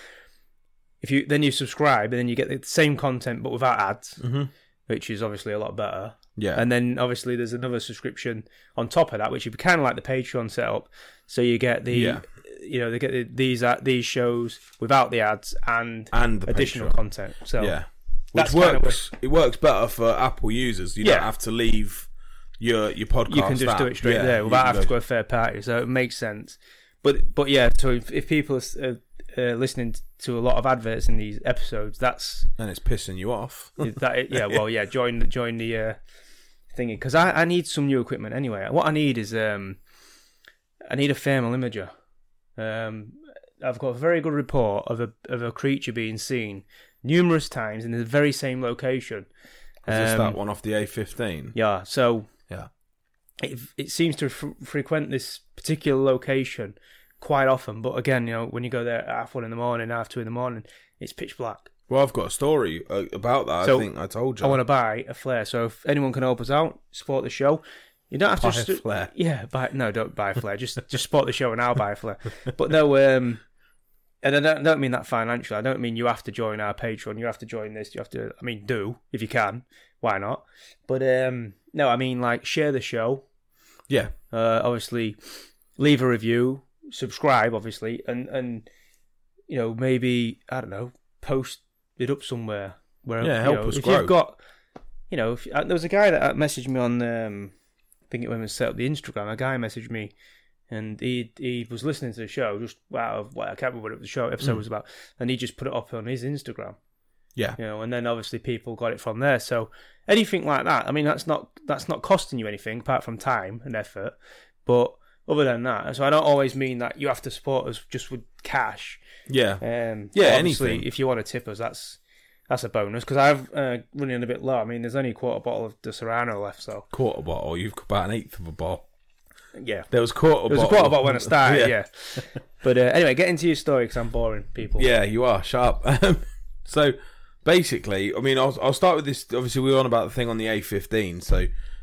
if you then you subscribe, and then you get the same content but without ads, Mm-hmm. which is obviously a lot better. Yeah. And then obviously there's another subscription on top of that, which would be kind of like the Patreon setup. So you get the, Yeah. you know, they get the, these uh, these shows without the ads and, and the additional Patreon. content. So Yeah. Which that's kind of works. It works better for Apple users. You Yeah. don't have to leave your your podcast. you can just app. do it straight Yeah, there you without can having to go to third party. So it makes sense. But but yeah, so if, if people are uh, listening to a lot of adverts in these episodes, that's And it's pissing you off. that. Yeah, well, yeah, join the join the uh, thingy, because I, I need some new equipment anyway. What I need is um, I need a thermal imager. Um, I've got a very good report of a of a creature being seen numerous times in the very same location. Is this Um, that one off the A fifteen? Yeah, so Yeah. it it seems to fr- frequent this particular location quite often. But again, you know, when you go there at half one in the morning, half two in the morning, it's pitch black. Well, I've got a story uh, about that. So, I think I told you. I want to buy a flare, so if anyone can help us out, support the show. You don't have Buy to a just flare. Yeah, buy no, don't buy a flare. just just support the show, and I'll buy a flare. But no, um, and I don't, I don't mean that financially. I don't mean you have to join our Patreon. You have to join this. You have to. I mean, do if you can. Why not? But um, no, I mean like share the show. Yeah. Uh, obviously, leave a review, subscribe, obviously, and and you know maybe I don't know, post it up somewhere where Yeah, you help know, us if grow. you've got, you know, if, uh, there was a guy that messaged me on, um, I think it when we set up the Instagram. A guy messaged me, and he he was listening to the show. Just wow, well, I can't remember what the show episode Mm. was about, and he just put it up on his Instagram. Yeah. You know, and then obviously people got it from there. So anything like that, I mean, that's not that's not costing you anything apart from time and effort. But other than that, so I don't always mean that you have to support us just with cash. Yeah. Um, Yeah, obviously, anything. if you want to tip us, that's that's a bonus because I've uh, running a bit low. I mean, there's only a quarter bottle of De Serrano left, so Quarter bottle. You've got about an eighth of a bottle. yeah. There was quarter There was a bottle. quarter bottle when I started, Yeah. yeah. But uh, anyway, get into your story because I'm boring people. Yeah, you are sharp. Um, so basically, I mean, I'll, I'll start with this. Obviously, we were on about the thing on the A fifteen. So,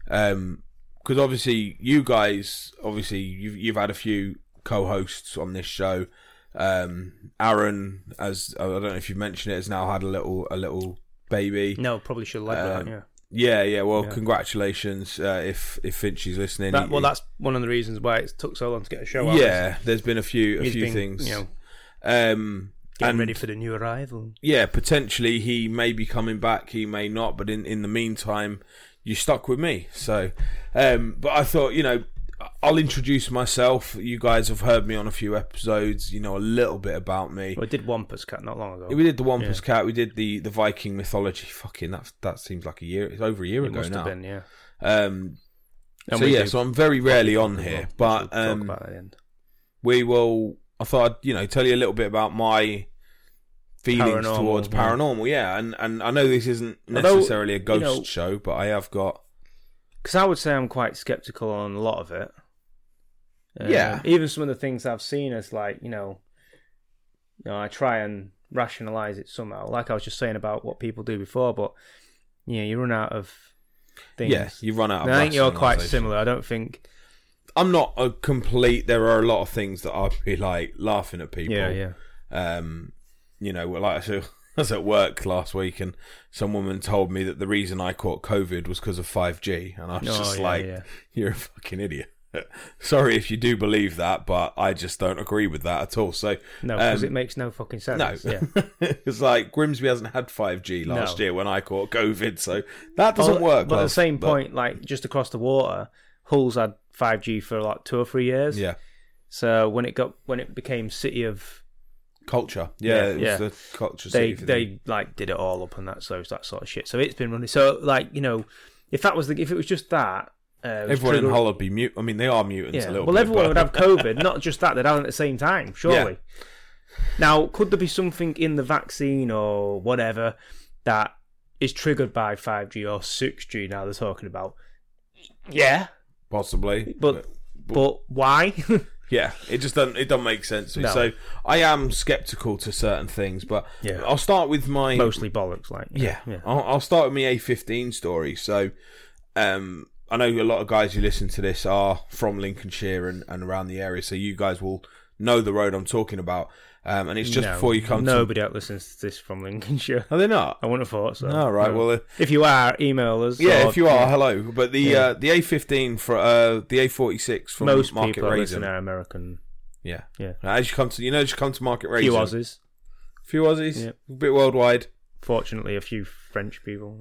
because obviously, you guys, obviously, you've you've had a few co-hosts on this show. Um, Aaron, as I don't know if you've mentioned it, has now had a little a little baby. No, probably should have led with Um, that, yeah. Yeah, yeah. Well, Yeah. congratulations uh, if if Finchy's listening. That, He- well, that's one of the reasons why it took so long to get a show out. yeah. There's been a few a He's few been, things. you know, Um, getting and ready for the new arrival. yeah, potentially he may be coming back, he may not, but in, in the meantime, you're stuck with me. So, um, but I thought, you know, I'll introduce myself. You guys have heard me on a few episodes, you know, a little bit about me. Well, I did Wampus Cat not long ago. We did the Wampus Yeah. Cat, we did the, the Viking mythology. Fucking, that, that seems like a year, it's over a year It ago must now. have been, yeah. Um, And so we yeah, do so I'm very rarely on talk here, about- but we'll talk um, about that at the end. we will. I thought I'd, you know, tell you a little bit about my feelings Paranormal, towards yeah. paranormal. Yeah, and and I know this isn't Although, necessarily a ghost you know- show, but I have got. Because I would say I'm quite skeptical on a lot of it. Um, Yeah. Even some of the things I've seen as like, you know, you know, I try and rationalise it somehow. Like I was just saying about what people do before, but, you know, you run out of things. Yeah, you run out of. And I think you're quite rationalisation. similar. I don't think... I'm not a complete. There are a lot of things that I'd be like laughing at people. Yeah, yeah. Um, you know, like so I was at work last week, and some woman told me that the reason I caught COVID was because of five G, and I was Oh, just yeah, like, yeah. "You're a fucking idiot." Sorry if you do believe that, but I just don't agree with that at all. So No, because um, it makes no fucking sense. no, Yeah. it's like Grimsby hasn't had five G last No. year when I caught COVID, so that doesn't Well, work. But at the love, same but- point, like, just across the water, Hull's had five G for like two or three years. yeah, So when it got when it became City of... culture, yeah, Yeah, it was yeah. the culture. they city for they them. like did it all up and that so that sort of shit. So it's been running. So like you know, if that was the if it was just that, uh, it was Everyone in trigger- Hull would be mute. I mean, they are mutants yeah. a little Well, bit. everyone but- would have COVID, not just that. They'd have it at the same time, surely. Now, could there be something in the vaccine or whatever that is triggered by five G or six G? Now they're talking about. Yeah, possibly, but but why? yeah, it just doesn't it doesn't make sense to me. No. So I am skeptical to certain things, but Yeah. I'll start with my Mostly bollocks, like yeah. yeah. I'll, I'll start with my A fifteen story. So um, I know a lot of guys who listen to this are from Lincolnshire and, and around the area, so you guys will know the road I'm talking about. Um, and it's just No, before you come nobody that listens to this from Lincolnshire. to. Are they not? I wouldn't have thought so. Oh, right. No. Well, uh, if you are, email us. yeah, or- if you are, hello. But the Yeah. uh, the A fifteen for uh, the A forty-six from most Market people that Raisin. listen are American. Yeah, Yeah. As you come to, you know, as you come to Market A Raisin, few Aussies. few Aussies, Yeah. a bit worldwide. Fortunately, a few French people.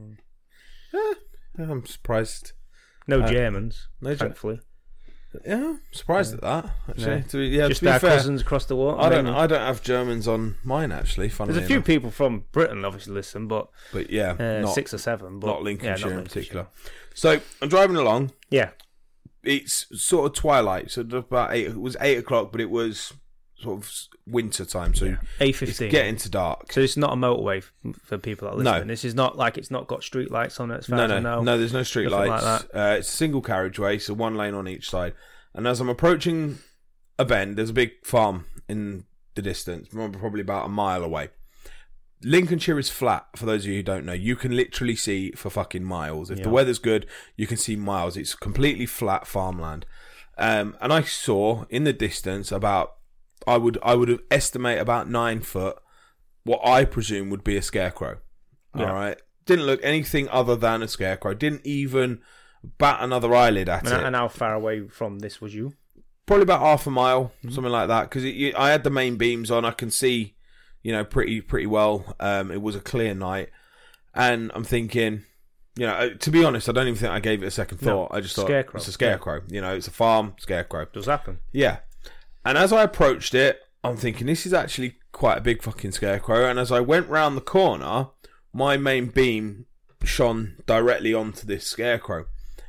I'm surprised. No Uh, Germans, no Ge- thankfully. Yeah, I'm surprised at that. Actually, Yeah. to be, yeah, Just to be our fair, cousins across the water. I don't. mainly. I don't have Germans on mine actually. Funnily There's a few enough. people from Britain, obviously, listen, but but yeah, uh, not six or seven. But not Lincolnshire yeah, not in particular. Lincolnshire. So I'm driving along. Yeah, It's sort of twilight, so about eight. It was eight o'clock, but it was sort of winter time, so A it's fifteen. getting to dark. So it's not a motorway f- for people that No. listen. This is not like it's not got street lights on it. As far No, as I no, know. no. There's no street Nothing like lights. uh, it's a single carriageway, so one lane on each side. And as I'm approaching a bend, there's a big farm in the distance, probably about a mile away. Lincolnshire is flat, for those of you who don't know. You can literally see for fucking miles. If the Yeah. weather's good, you can see miles. It's completely flat farmland. Um, and I saw in the distance about, I would I would estimate about nine foot, what I presume would be a scarecrow. Yeah. All right. Didn't look anything other than a scarecrow. Didn't even bat another eyelid at And, it. and how far away from this was you? Probably about half a mile, Mm-hmm. something like that. Because I had the main beams on. I can see, you know, pretty pretty well. Um, it was a clear night, and I'm thinking, you know, uh, to be honest, I don't even think I gave it a second No, thought. I just thought scarecrow. it's a scarecrow. You know, it's a farm scarecrow. Does happen. Yeah. And as I approached it, I'm thinking this is actually quite a big fucking scarecrow. And as I went round the corner, my main beam shone directly onto this scarecrow.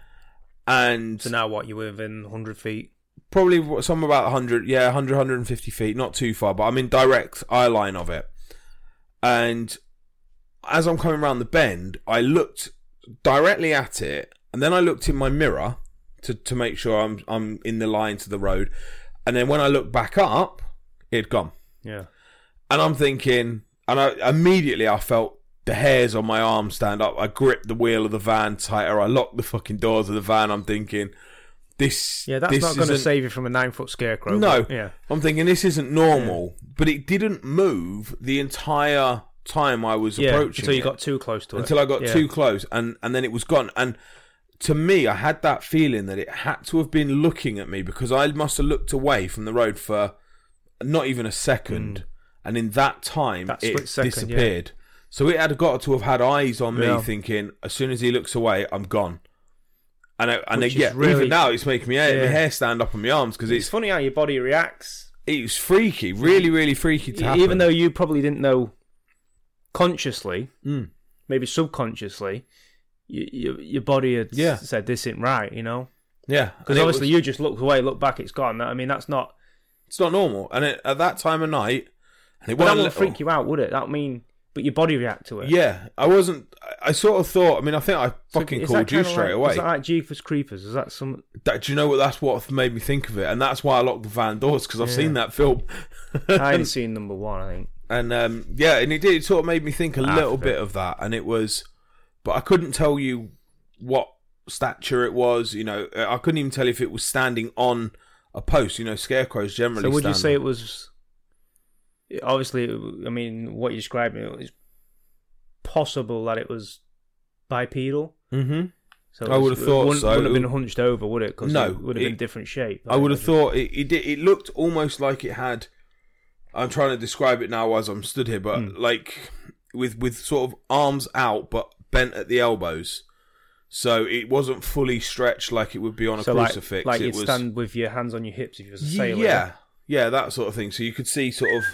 And So now what? You're within one hundred feet. probably somewhere about one hundred, yeah, one hundred, one hundred fifty feet, not too far, but I'm in direct eye line of it. And as I'm coming around the bend, I looked directly at it, and then I looked in my mirror to, to make sure I'm I'm in the line to the road. And then when I looked back up, it had gone. Yeah. And I'm thinking, and I immediately I felt the hairs on my arm stand up. I gripped the wheel of the van tighter. I locked the fucking doors of the van. I'm thinking, this. Yeah, that's this not going to isn't- save you from a nine foot scarecrow. No. but, yeah. I'm thinking this isn't normal, but it didn't move the entire time I was Yeah. approaching. Until you it. got too close to it. until I got Yeah. too close, and and then it was gone. And to me, I had that feeling that it had to have been looking at me, because I must have looked away from the road for not even a second, and in that time That it split second, disappeared. So it had got to have had eyes on me, Yeah. thinking as soon as he looks away, I'm gone. And I, and Which it, yeah, is really- even now it's making me hair, my Yeah. hair stand up on my arms, because It's it's funny how your body reacts. it was freaky, really, really freaky to happen. Even though you probably didn't know consciously, Mm. maybe subconsciously, you, you, your body had Yeah. said this isn't right, you know? Yeah, Because and it obviously was- you just look away, look back, it's gone. I mean, that's not... it's not normal. And it, at that time of night, and it But that wasn't wouldn't little. freak you out, would it? That mean... But your body react to it. Yeah, I wasn't. I I sort of thought. I mean, I think I So fucking is called that you kinda straight like, away. Is that like Jeepers Creepers? Is that some... That, do you know what? That's what made me think of it, and that's why I locked the van doors because I've Yeah. seen that film. I ain't seen number one, I think. And um, yeah, and it did. It sort of made me think a Half little of bit it. of that, and it was, but I couldn't tell you what stature it was. You know, I couldn't even tell if it was standing on a post. You know, scarecrows generally. So would you stand say on- it was... Obviously, I mean, what you're describing, it was possible that it was bipedal. Mhm. So I it would was- have thought it wouldn't, so. wouldn't have been hunched over, would it? Because No, it would have been it- a different shape. I would have thought it. It, did, it looked almost like it had. I'm trying to describe it now as I'm stood here, but Hmm. like with with sort of arms out, but bent at the elbows. So it wasn't fully stretched like it would be on a so like, crucifix. like it you'd was, stand with your hands on your hips if you was a Ye- sailor. Yeah, yeah, that sort of thing. So you could see sort of,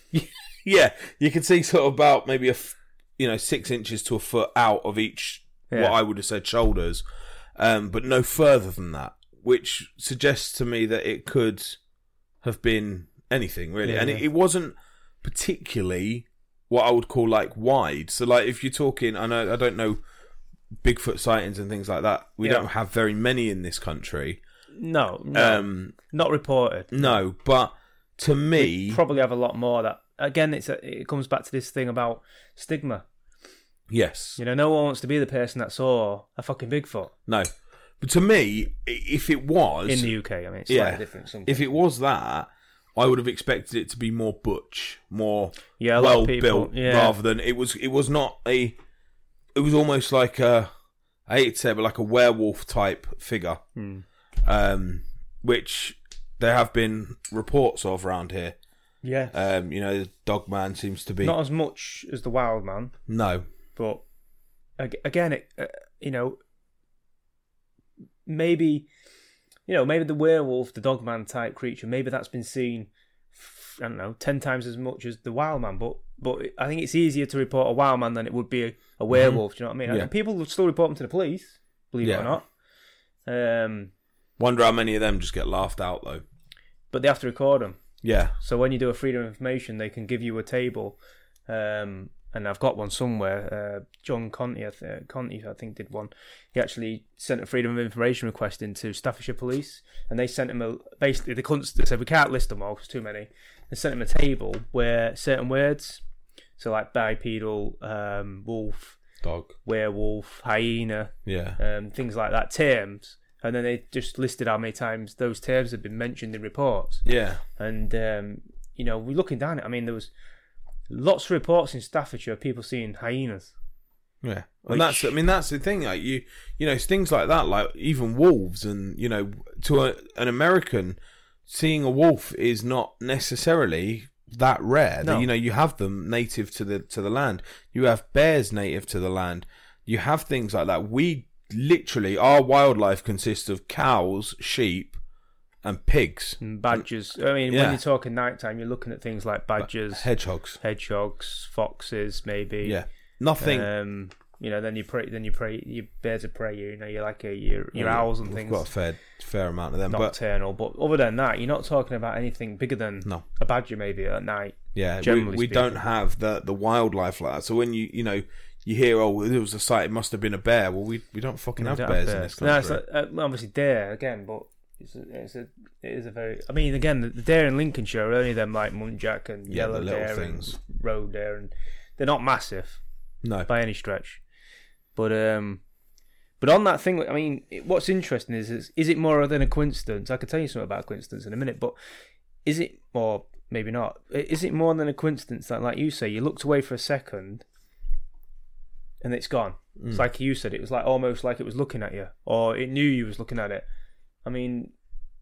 yeah, you could see sort of about maybe a, f- you know, six inches to a foot out of each Yeah. what I would have said shoulders, um, but no further than that, which suggests to me that it could have been anything really, Yeah, and yeah. It, it wasn't particularly what I would call like wide. So like if you're talking, I know I don't know Bigfoot sightings and things like that. We Yeah. don't have very many in this country. No, no, Um, not reported. no, but to me, Probably have a lot more. That again, it's a, it comes back to this thing about stigma. yes, You know, no one wants to be the person that saw a fucking Bigfoot no, but to me, i- if it was in the U K. I mean, it's yeah, slightly different. Some if it was that, I would have expected it to be more butch, more Yeah, a lot well of people- built, yeah. rather than it was. It was not a. It was almost like a. I hate to say, it, but like a werewolf type figure, Hmm. um, which there have been reports of around here. yeah, Um, you know, the Dogman seems to be not as much as the Wild Man, no, but ag- again, it uh, you know, maybe you know, maybe the werewolf, the Dogman type creature, maybe that's been seen. I don't know, ten times as much as the wild man, but but I think it's easier to report a wild man than it would be a, a werewolf. Do you know what I mean? Yeah. And people would still report them to the police, believe it Yeah. or not. Um, wonder how many of them just get laughed out though. but they have to record them. Yeah, So when you do a freedom of information, they can give you a table, um, and I've got one somewhere. Uh, John Conti, I th- Conti, I think, did one. He actually sent a freedom of information request into Staffordshire Police, and they sent him a basically they couldn't. They said we can't list them all because too many. They sent him a table where certain words, so like bipedal, um, wolf, dog. werewolf, hyena, Yeah, um, things like that, terms, and then they just listed how many times those terms had been mentioned in reports. yeah, And um, you know, we're looking down it. I mean, there was lots of reports in Staffordshire of people seeing hyenas. yeah. Which- And that's. I mean, that's the thing. Like you, you know, it's things like that. Like even wolves, and you know, to a, an American, seeing a wolf is not necessarily that rare. No. You know, you have them native to the to the land. You have bears native to the land. You have things like that. We literally, our wildlife consists of cows, sheep, and pigs, And badgers. I mean, Yeah. when you're talking nighttime, you're looking at things like badgers, hedgehogs. hedgehogs, foxes, maybe. Yeah, nothing. Um, you know, then you pray. Then you pray. Your birds of prey. You know, you're like a, your your Yeah, owls and we've things. got a fair fair amount of them, but Nocturnal, but other than that, you're not talking about anything bigger than no. a badger, maybe at night. Yeah, we, Generally we don't speaking. have the the wildlife like that. So when you you know you hear, oh, there was a site, it must have been a bear. Well, we we don't fucking have We don't bears have in this No, country. it's like, uh, obviously deer again, but it's a, it's a it is a very. I mean, again, the, the deer in Lincolnshire are only them like muntjac and Yeah, the yellow little deer things. and roe deer, and they're not massive no, by any stretch. But um, but on that thing, I mean, it- what's interesting is, is is it more than a coincidence? I could tell you something about coincidence in a minute, but is it, or maybe not? Is it more than a coincidence that, like you say, you looked away for a second and it's gone? Mm. It's like you said, it was like almost like it was looking at you, or it knew you was looking at it. I mean,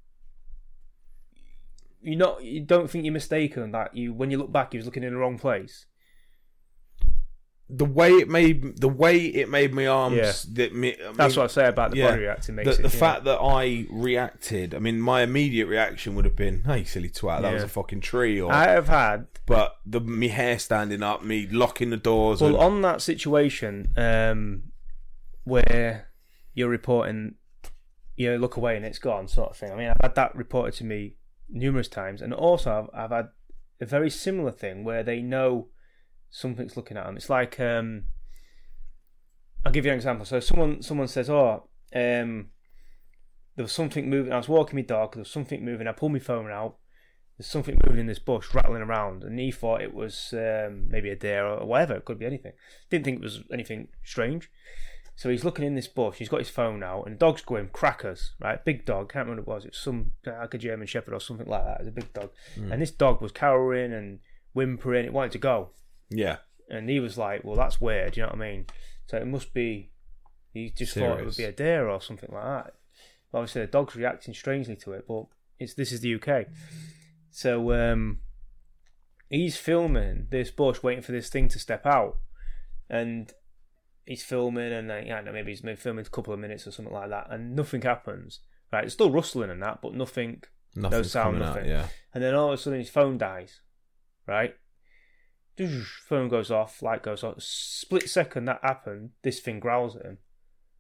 you not you don't think you're mistaken that you when you look back, you was looking in the wrong place. the way it made the way it made my arms. Yeah. That me, I That's mean, what I say about the yeah, body reacting makes the, it. the yeah. fact that I reacted. I mean, my immediate reaction would have been, "Hey, silly twat, that was Yeah. a fucking tree." Or, I have had. but the me hair standing up, me locking the doors. Well, and, on that situation um, where you're reporting, you look away and it's gone, sort of thing. I mean, I've had that reported to me numerous times, and also I've, I've had a very similar thing where they know something's looking at them. It's like, um, I'll give you an example. So someone someone says, "Oh, um, there was something moving." I was walking my dog. There was something moving. I pulled my phone out. There's something moving in this bush, rattling around, and he thought it was um, maybe a deer or whatever. It could be anything. Didn't think it was anything strange. So he's looking in this bush. He's got his phone out, and the dog's going crackers. Right, big dog. Can't remember what it was. It was some like a German Shepherd or something like that. It was a big dog, mm. and this dog was cowering and whimpering. It wanted to go. Yeah. And he was like, "Well, that's weird." You know what I mean? So it must be. He just Serious. thought it would be a deer or something like that. But obviously, the dog's reacting strangely to it. But it's this is the U K. So um, he's filming this bush, waiting for this thing to step out, and he's filming, and uh, I don't know, maybe he's been filming a couple of minutes or something like that, and nothing happens. Right, it's still rustling and that, but nothing, no sound, nothing. Out, yeah. And then all of a sudden, his phone dies. Right, phone goes off, light goes off. Split second that happened, this thing growls at him.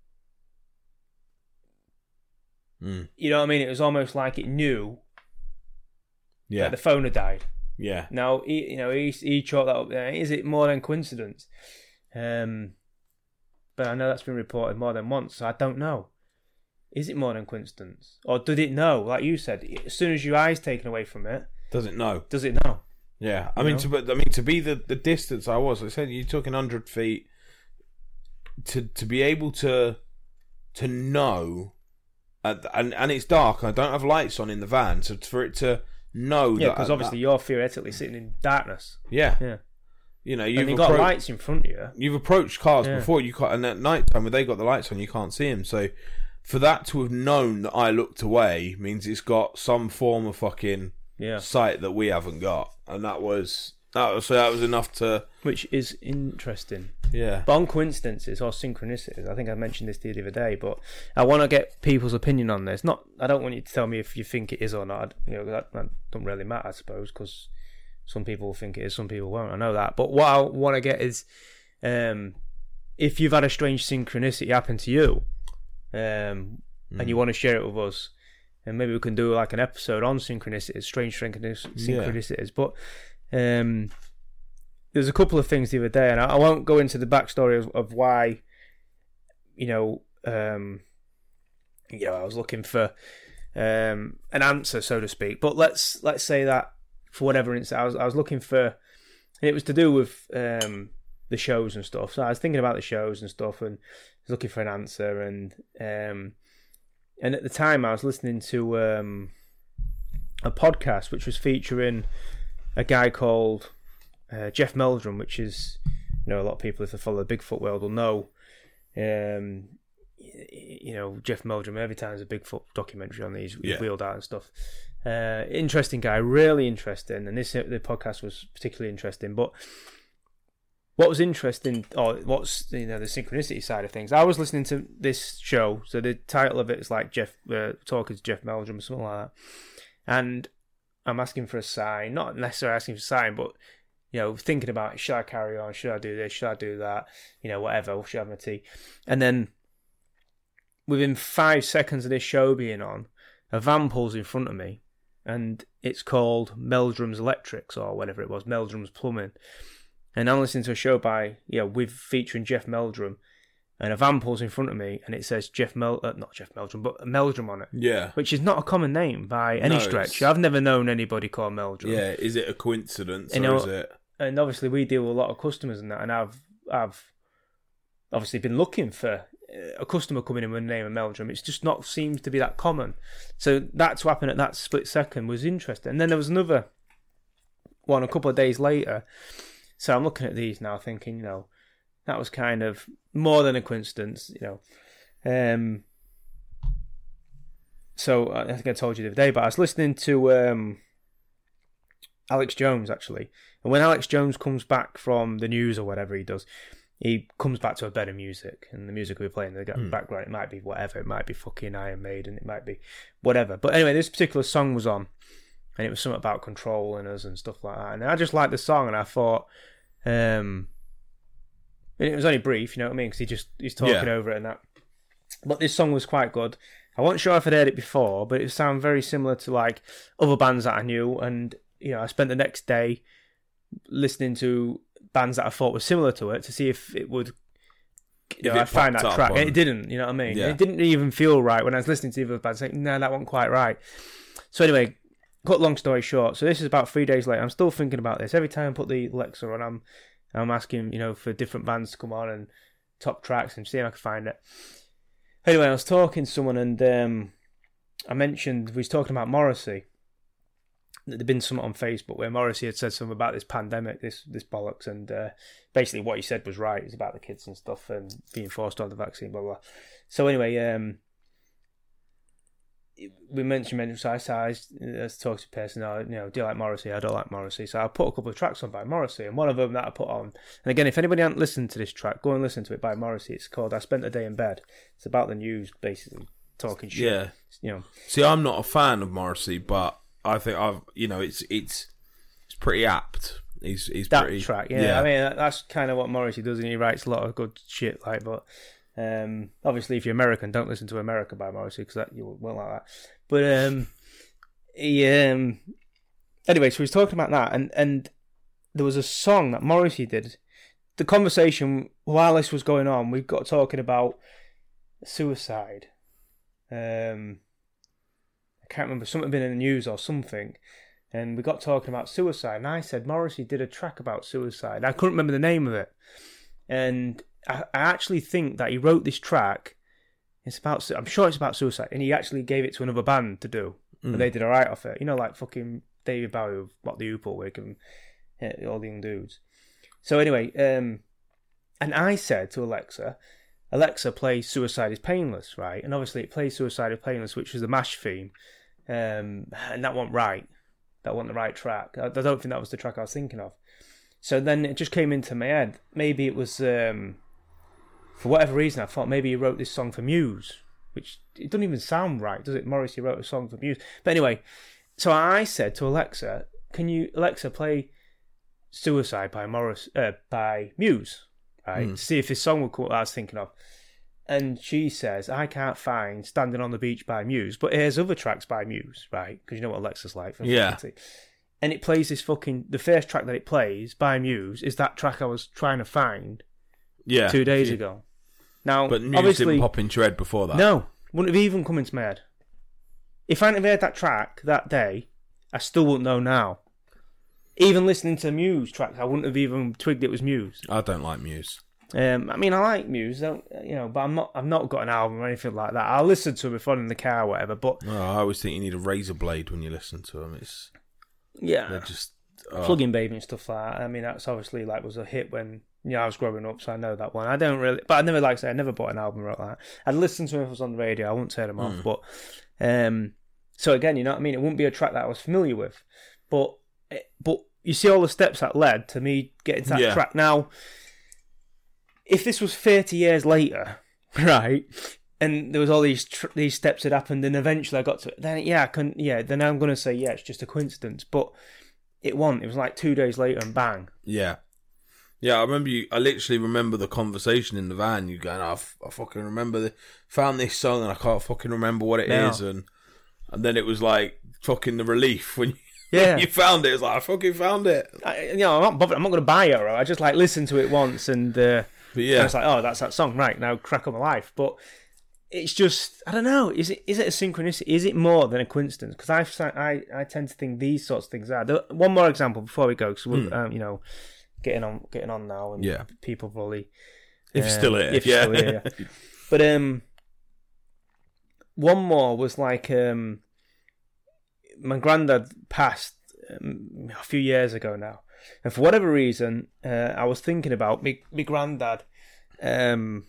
Mm. You know what I mean? It was almost like it knew. Yeah, that the phone had died. Yeah. Now, he, you know, he he chalked that up there. Is it more than coincidence? Um, but I know that's been reported more than once, so I don't know. Is it more than coincidence, or did it know? Like you said, as soon as your eye's taken away from it, does it know? Does it know? Yeah, I you mean, know? to I mean to be the, the distance I was. I said you're talking hundred feet. To to be able to to know, uh, and and it's dark. I don't have lights on in the van, so for it to know yeah, that because obviously that, you're theoretically sitting in darkness. Yeah, yeah. You know, you've, and you've got appro- lights in front of you. You've approached cars yeah. before. You can't, and at night time when they got the lights on, you can't see them. So for that to have known that I looked away means it's got some form of fucking yeah. sight that we haven't got, and that was that was so that was enough to. Which is interesting. Yeah. But on coincidences or synchronicities, I think I mentioned this to you the other day, but I want to get people's opinion on this. Not, I don't want you to tell me if you think it is or not. You know, that, that don't really matter, I suppose, because some people will think it is, some people won't. I know that. But what I want to get is, um, if you've had a strange synchronicity happen to you, um, mm. and you want to share it with us, and maybe we can do like an episode on synchronicities, strange synchronicities. Yeah. But um. There's a couple of things the other day, and I, I won't go into the backstory of, of why, you know, um, you know, I was looking for um, an answer, so to speak. But let's let's say that for whatever instance, I was I was looking for, and it was to do with um, the shows and stuff. So I was thinking about the shows and stuff, and I was looking for an answer, and um, and at the time I was listening to um, a podcast which was featuring a guy called. Uh, Jeff Meldrum, which is, you know, a lot of people, if they follow the Bigfoot world, will know. Um, you know, Jeff Meldrum, every time there's a Bigfoot documentary on these, yeah. wheeled out and stuff. Uh, interesting guy, really interesting. And this the podcast was particularly interesting. But what was interesting, or what's, you know, the synchronicity side of things, I was listening to this show, so the title of it is like Jeff, uh, talking to Jeff Meldrum or something like that. And I'm asking for a sign, not necessarily asking for a sign, but you know, thinking about, should I carry on? Should I do this? Should I do that? You know, whatever. Should I have my tea? And then within five seconds of this show being on, a van pulls in front of me, and it's called Meldrum's Electrics or whatever it was, Meldrum's Plumbing. And I'm listening to a show by, you know, with featuring Jeff Meldrum, and a van pulls in front of me, and it says Jeff Mel, uh, not Jeff Meldrum, but Meldrum on it. Yeah. Which is not a common name by any no, stretch. It's... I've never known anybody called Meldrum. Yeah, is it a coincidence, you or know, is it... And obviously we deal with a lot of customers and that, and I've I've obviously been looking for a customer coming in with the name of Meldrum. It's just not seems to be that common. So that to happen at that split second was interesting. And then there was another one a couple of days later. So I'm looking at these now thinking, you know, that was kind of more than a coincidence, you know. Um, so I think I told you the other day, but I was listening to um, Alex Jones, actually. And when Alex Jones comes back from the news or whatever he does, he comes back to a bed of music. And the music we're playing in the mm. background, it might be whatever. It might be fucking Iron Maiden. It might be whatever. But anyway, this particular song was on. And it was something about controlling us and stuff like that. And I just liked the song, and I thought... Um, and it was only brief, you know what I mean? Because he just he's talking yeah. over it and that. But this song was quite good. I wasn't sure if I'd heard it before, but it sounded very similar to like other bands that I knew. And you know, I spent the next day listening to bands that I thought were similar to it to see if it would. You know, I find that track, on... and it didn't. You know what I mean? Yeah. It didn't even feel right when I was listening to the other bands. Like, no, that wasn't quite right. So anyway, cut long story short. So this is about three days later. I'm still thinking about this every time I put the Alexa on. I'm, I'm asking, you know, for different bands to come on and top tracks and see if I can find it. Anyway, I was talking to someone and um, I mentioned, we was talking about Morrissey. There'd been something on Facebook where Morrissey had said something about this pandemic, this this bollocks, and uh, basically what he said was right. It was about the kids and stuff and being forced to have the vaccine, blah, blah. So anyway, um, we mentioned mental size. I was talking to personnel, you know, do you like Morrissey? I don't like Morrissey. So I put a couple of tracks on by Morrissey, and one of them that I put on, and again, if anybody hasn't listened to this track, go and listen to it by Morrissey. It's called I Spent a Day in Bed. It's about the news, basically, talking shit. Yeah. You know. See, I'm not a fan of Morrissey, but I think I've, you know, it's it's it's pretty apt. He's he's that pretty, track, yeah. yeah. I mean, that's kind of what Morrissey does, and he writes a lot of good shit, like, but um, obviously, if you're American, don't listen to America by Morrissey because that you won't like that. But um, he um, anyway, so he's talking about that, and and there was a song that Morrissey did. The conversation while this was going on, we got talking about suicide. Um. I can't remember, something been in the news or something, and we got talking about suicide, and I said Morrissey did a track about suicide. I couldn't remember the name of it, and I, I actually think that he wrote this track. It's about, I'm sure it's about suicide, and he actually gave it to another band to do, mm. and they did alright off it. You know, like fucking David Bowie of What the Hoople, where he can hit all the young dudes. So anyway, um, and I said to Alexa, Alexa, play Suicide is Painless, right? And obviously it plays Suicide is Painless, which was the MASH theme. Um, and that wasn't right. That wasn't the right track. I, I don't think that was the track I was thinking of. So then it just came into my head. Maybe it was, um, for whatever reason, I thought maybe he wrote this song for Muse, which it doesn't even sound right, does it? Morrissey wrote a song for Muse. But anyway, so I said to Alexa, can you, Alexa, play Suicide by Morris, uh, by Muse, right? Mm. See if this song would come what I was thinking of. And she says, I can't find Standing on the Beach by Muse, but here's other tracks by Muse, right? Because you know what Alexa's like. Yeah. And it plays this fucking... The first track that it plays by Muse is that track I was trying to find yeah. two days yeah. ago. Now, but Muse obviously, didn't pop into your head before that. No. Wouldn't have even come into my head. If I hadn't heard that track that day, I still wouldn't know now. Even listening to Muse tracks, I wouldn't have even twigged it was Muse. I don't like Muse. Um, I mean, I like Muse, don't, you know, but I'm not. I've not got an album or anything like that. I'll listen to them if I'm in the car or whatever. But no, I always think you need a razor blade when you listen to them. It's yeah, they're just oh. Plug-in Baby and stuff like that. I mean, that's obviously like was a hit when you know I was growing up, so I know that one. I don't really, but I never like I say I never bought an album or like that. I'd listen to them if it was on the radio. I wouldn't turn them off. Mm. But um, so again, you know what I mean. It wouldn't be a track that I was familiar with, but but you see all the steps that led to me getting to that yeah. track now. If this was thirty years later, right, and there was all these tr- these steps that happened, and eventually I got to it, then yeah, I couldn't, yeah, then I'm going to say, yeah, it's just a coincidence. But it wasn't. It was like two days later and bang. Yeah. Yeah, I remember you, I literally remember the conversation in the van, you going, oh, I, f- I fucking remember, the, found this song and I can't fucking remember what it no. is. And and then it was like fucking the relief when you, yeah. when you found it. It's like, I fucking found it. I, you know, I'm not bothered. I'm not going to buy it, right? I just like listen to it once and... Uh, But yeah, and it's like, oh, that's that song, right? Now crack on my life. But it's just, I don't know. Is it is it a synchronicity? Is it more than a coincidence? Because I, I I tend to think these sorts of things are. There, one more example before we go, because we're mm. um, you know getting on getting on now, and yeah. people probably if um, you're still here, if yeah. you're still here, yeah. But um, one more was like um, my granddad passed um, a few years ago now. And for whatever reason, uh, I was thinking about me, me granddad. Um,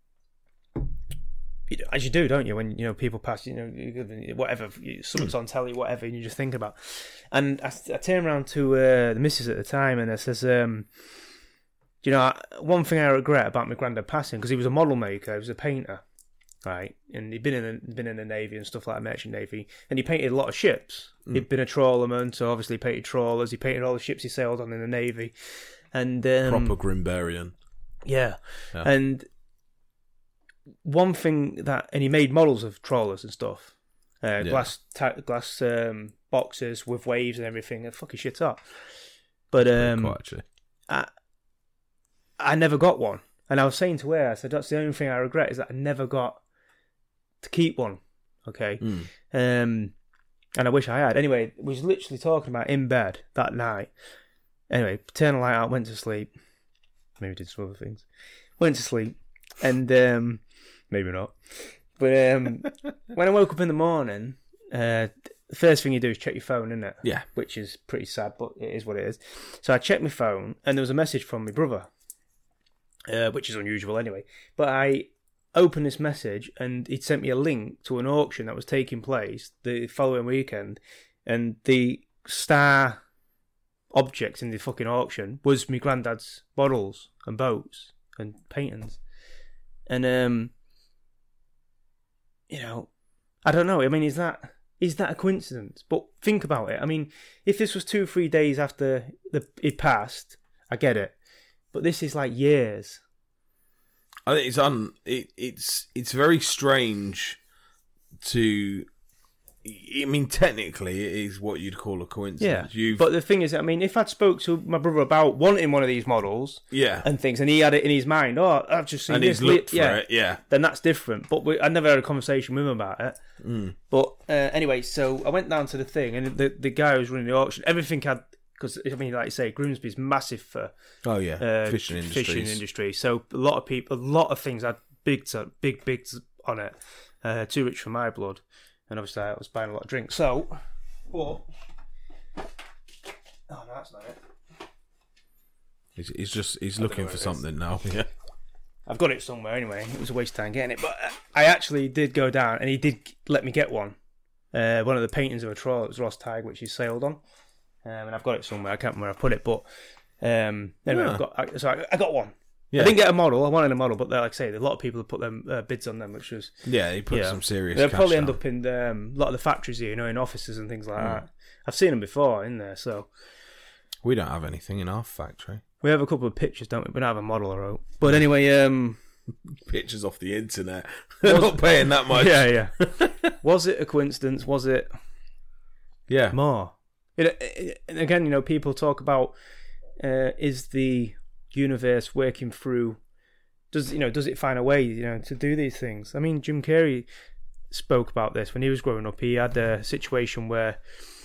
you know, as you do, don't you? When you know people pass, you know, whatever, something's on telly, whatever, and you just think about. And I, I turned around to uh, the missus at the time, and I says, um, "You know, one thing I regret about my granddad passing because he was a model maker, he was a painter, right? And he'd been in the, been in the navy and stuff like that, merchant navy, and he painted a lot of ships." He'd been a trawlerman, so obviously he painted trawlers. He painted all the ships he sailed on in the Navy. And um, proper Grimbarian. Yeah. yeah. And one thing that, and he made models of trawlers and stuff, uh, Yeah. glass ta- glass um, boxes with waves and everything, and fucking shit up. But um, Quite actually. I, I never got one, and I was saying to her, I said that's the only thing I regret is that I never got to keep one. Okay, Mm. um, and I wish I had. Anyway, we was literally talking about in bed that night. Anyway, turned the light out, went to sleep. Maybe did some other things. Went to sleep, and um, maybe not. But um, when I woke up in the morning, uh, the first thing you do is check your phone, isn't it? Yeah. Which is pretty sad, but it is what it is. So I checked my phone, and there was a message from my brother, uh, which is unusual anyway. But I opened this message, and he'd sent me a link to an auction that was taking place the following weekend, and the star object in the fucking auction was my granddad's models and boats and paintings. And, um, you know, I don't know. I mean, is that is that a coincidence? But think about it. I mean, if this was two, three days after the it passed, I get it. But this is like years. I think it's un. It, it's it's very strange to. I mean, technically, it is what you'd call a coincidence. Yeah. You've, But the thing is, I mean, if I'd spoke to my brother about wanting one of these models yeah, and things, and he had it in his mind, oh, I've just seen and this. he's looked for yeah, it. Yeah, then that's different. But we, I never had a conversation with him about it. mm. But uh, anyway, so I went down to the thing, and the the guy who was running the auction, everything had, because I mean, like you say, Grimsby's massive for oh yeah, uh, fishing industries. fishing industry. So a lot of people, a lot of things had big, to, big, big on it. Uh, too rich for my blood, and obviously I was buying a lot of drink. So, but oh no, that's not it. He's, he's just he's looking where for it is. something now. Yeah, I've got it somewhere anyway. It was a waste of time getting it, but I actually did go down, and he did let me get one. Uh, one of the paintings of a trawl. It was Ross Tide, which he sailed on, um, and I've got it somewhere. I can't remember where I put it, but um, anyway, Yeah. I've got. I, so I, I got one. yeah, I didn't get a model. I wanted a model, but like I say, a lot of people have put them uh, bids on them, which was yeah. He put yeah. some serious. They'll cash probably down. end up in um, a lot of the factories here, you know, in offices and things like Mm. that. I've seen them before in there, so We don't have anything in our factory. we have a couple of pictures, don't we? We don't have a model or out. But anyway, um, Pictures off the internet. They're not paying that much. yeah, yeah. Was it a coincidence? Was it yeah. more? It, it, and again, you know, people talk about uh, is the universe working through? Does you know? Does it find a way, you know, to do these things? I mean, Jim Carrey spoke about this when he was growing up. He had a situation where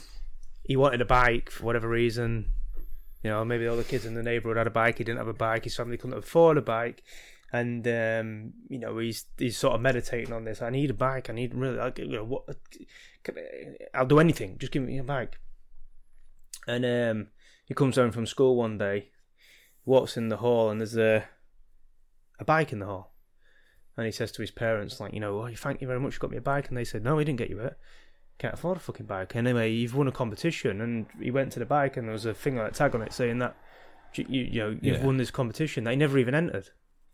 he wanted a bike for whatever reason. You know, maybe all the kids in the neighbourhood had a bike. He didn't have a bike. His family couldn't afford a bike, and um, you know, he's he's sort of meditating on this. I need a bike. I need really, I, you know, what? Can I, I'll do anything. Just give me a bike. And um, he comes home from school one day, walks in the hall, and there's a a bike in the hall. And he says to his parents, like, you know, oh, thank you very much, you got me a bike. And they said, no, we didn't get you it. Can't afford a fucking bike. Anyway, you've won a competition. And he went to the bike, and there was a thing like a tag on it saying that, you, you know, you've Yeah. won this competition that he never even entered.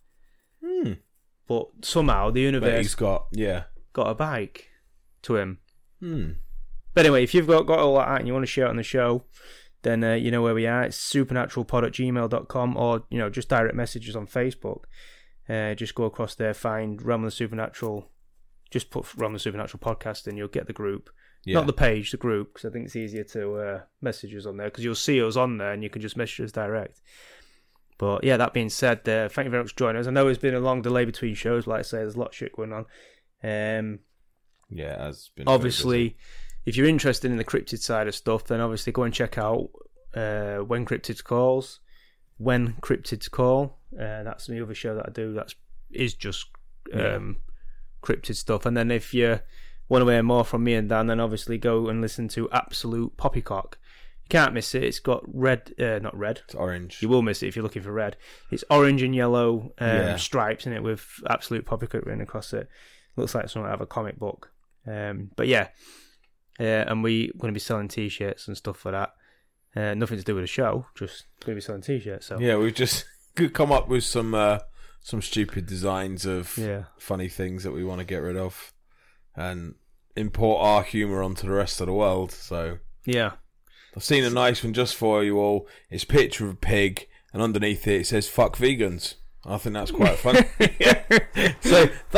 Hmm. But somehow the But universe he's got yeah. got a bike to him. Hmm. But anyway, if you've got, got all that and you want to share it on the show, then uh, you know where we are. It's supernaturalpod at gmail dot com, or, you know, just direct messages on Facebook. Uh, just go across there, find Realm of the Supernatural. Just put Realm of the Supernatural podcast and you'll get the group. Yeah. Not the page, the group, because I think it's easier to uh, message us on there, because you'll see us on there and you can just message us direct. But yeah, that being said, uh, thank you very much for joining us. I know there's been a long delay between shows, but like I say, there's a lot of shit going on. Um, Yeah, it has been very obviously, if you're interested in the cryptid side of stuff, then obviously go and check out uh, When Cryptids Calls. When Cryptids Call. Uh, that's the other show that I do. That's is just um, cryptid stuff. And then if you want to hear more from me and Dan, then obviously go and listen to Absolute Poppycock. You can't miss it. It's got red, uh, not red. It's orange. You will miss it if you're looking for red. It's orange and yellow um, Yeah. stripes in it with Absolute Poppycock written across it. Looks like something out of a comic book. Um, but yeah, uh, and we're going to be selling T-shirts and stuff for that. Uh, nothing to do with the show, just going to be selling T-shirts. So Yeah, we've just could come up with some uh, some stupid designs of yeah, funny things that we want to get rid of and import our humour onto the rest of the world. So yeah, I've seen a nice one just for you all. It's a picture of a pig, and underneath it it says "fuck vegans." I think that's quite funny. So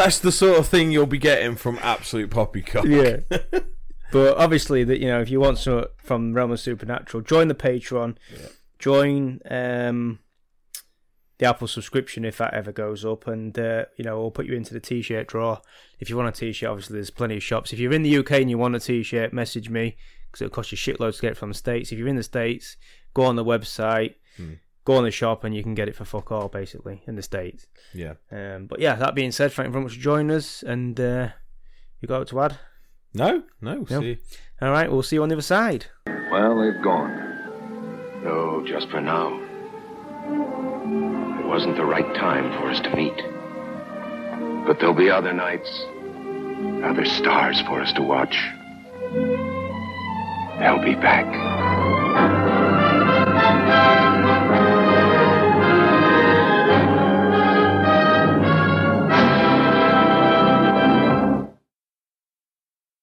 That's the sort of thing you'll be getting from Absolute Poppycock. Yeah. But obviously, that you know, if you want some from Realm of Supernatural, join the Patreon, yeah. join um, the Apple subscription if that ever goes up, and uh, you know, we'll put you into the T-shirt draw. If you want a T-shirt, obviously there's plenty of shops. If you're in the U K and you want a T-shirt, message me because it'll cost you shitloads to get it from the States. If you're in the States, go on the website, hmm. go on the shop, and you can get it for fuck all, basically, in the States. Yeah. Um, but yeah, that being said, thank you very much for joining us, and uh, you got to add? No, no, no. See. All right, we'll see you on the other side. Well, they've gone. No, just for now. It wasn't the right time for us to meet. But there'll be other nights, other stars for us to watch. They'll be back.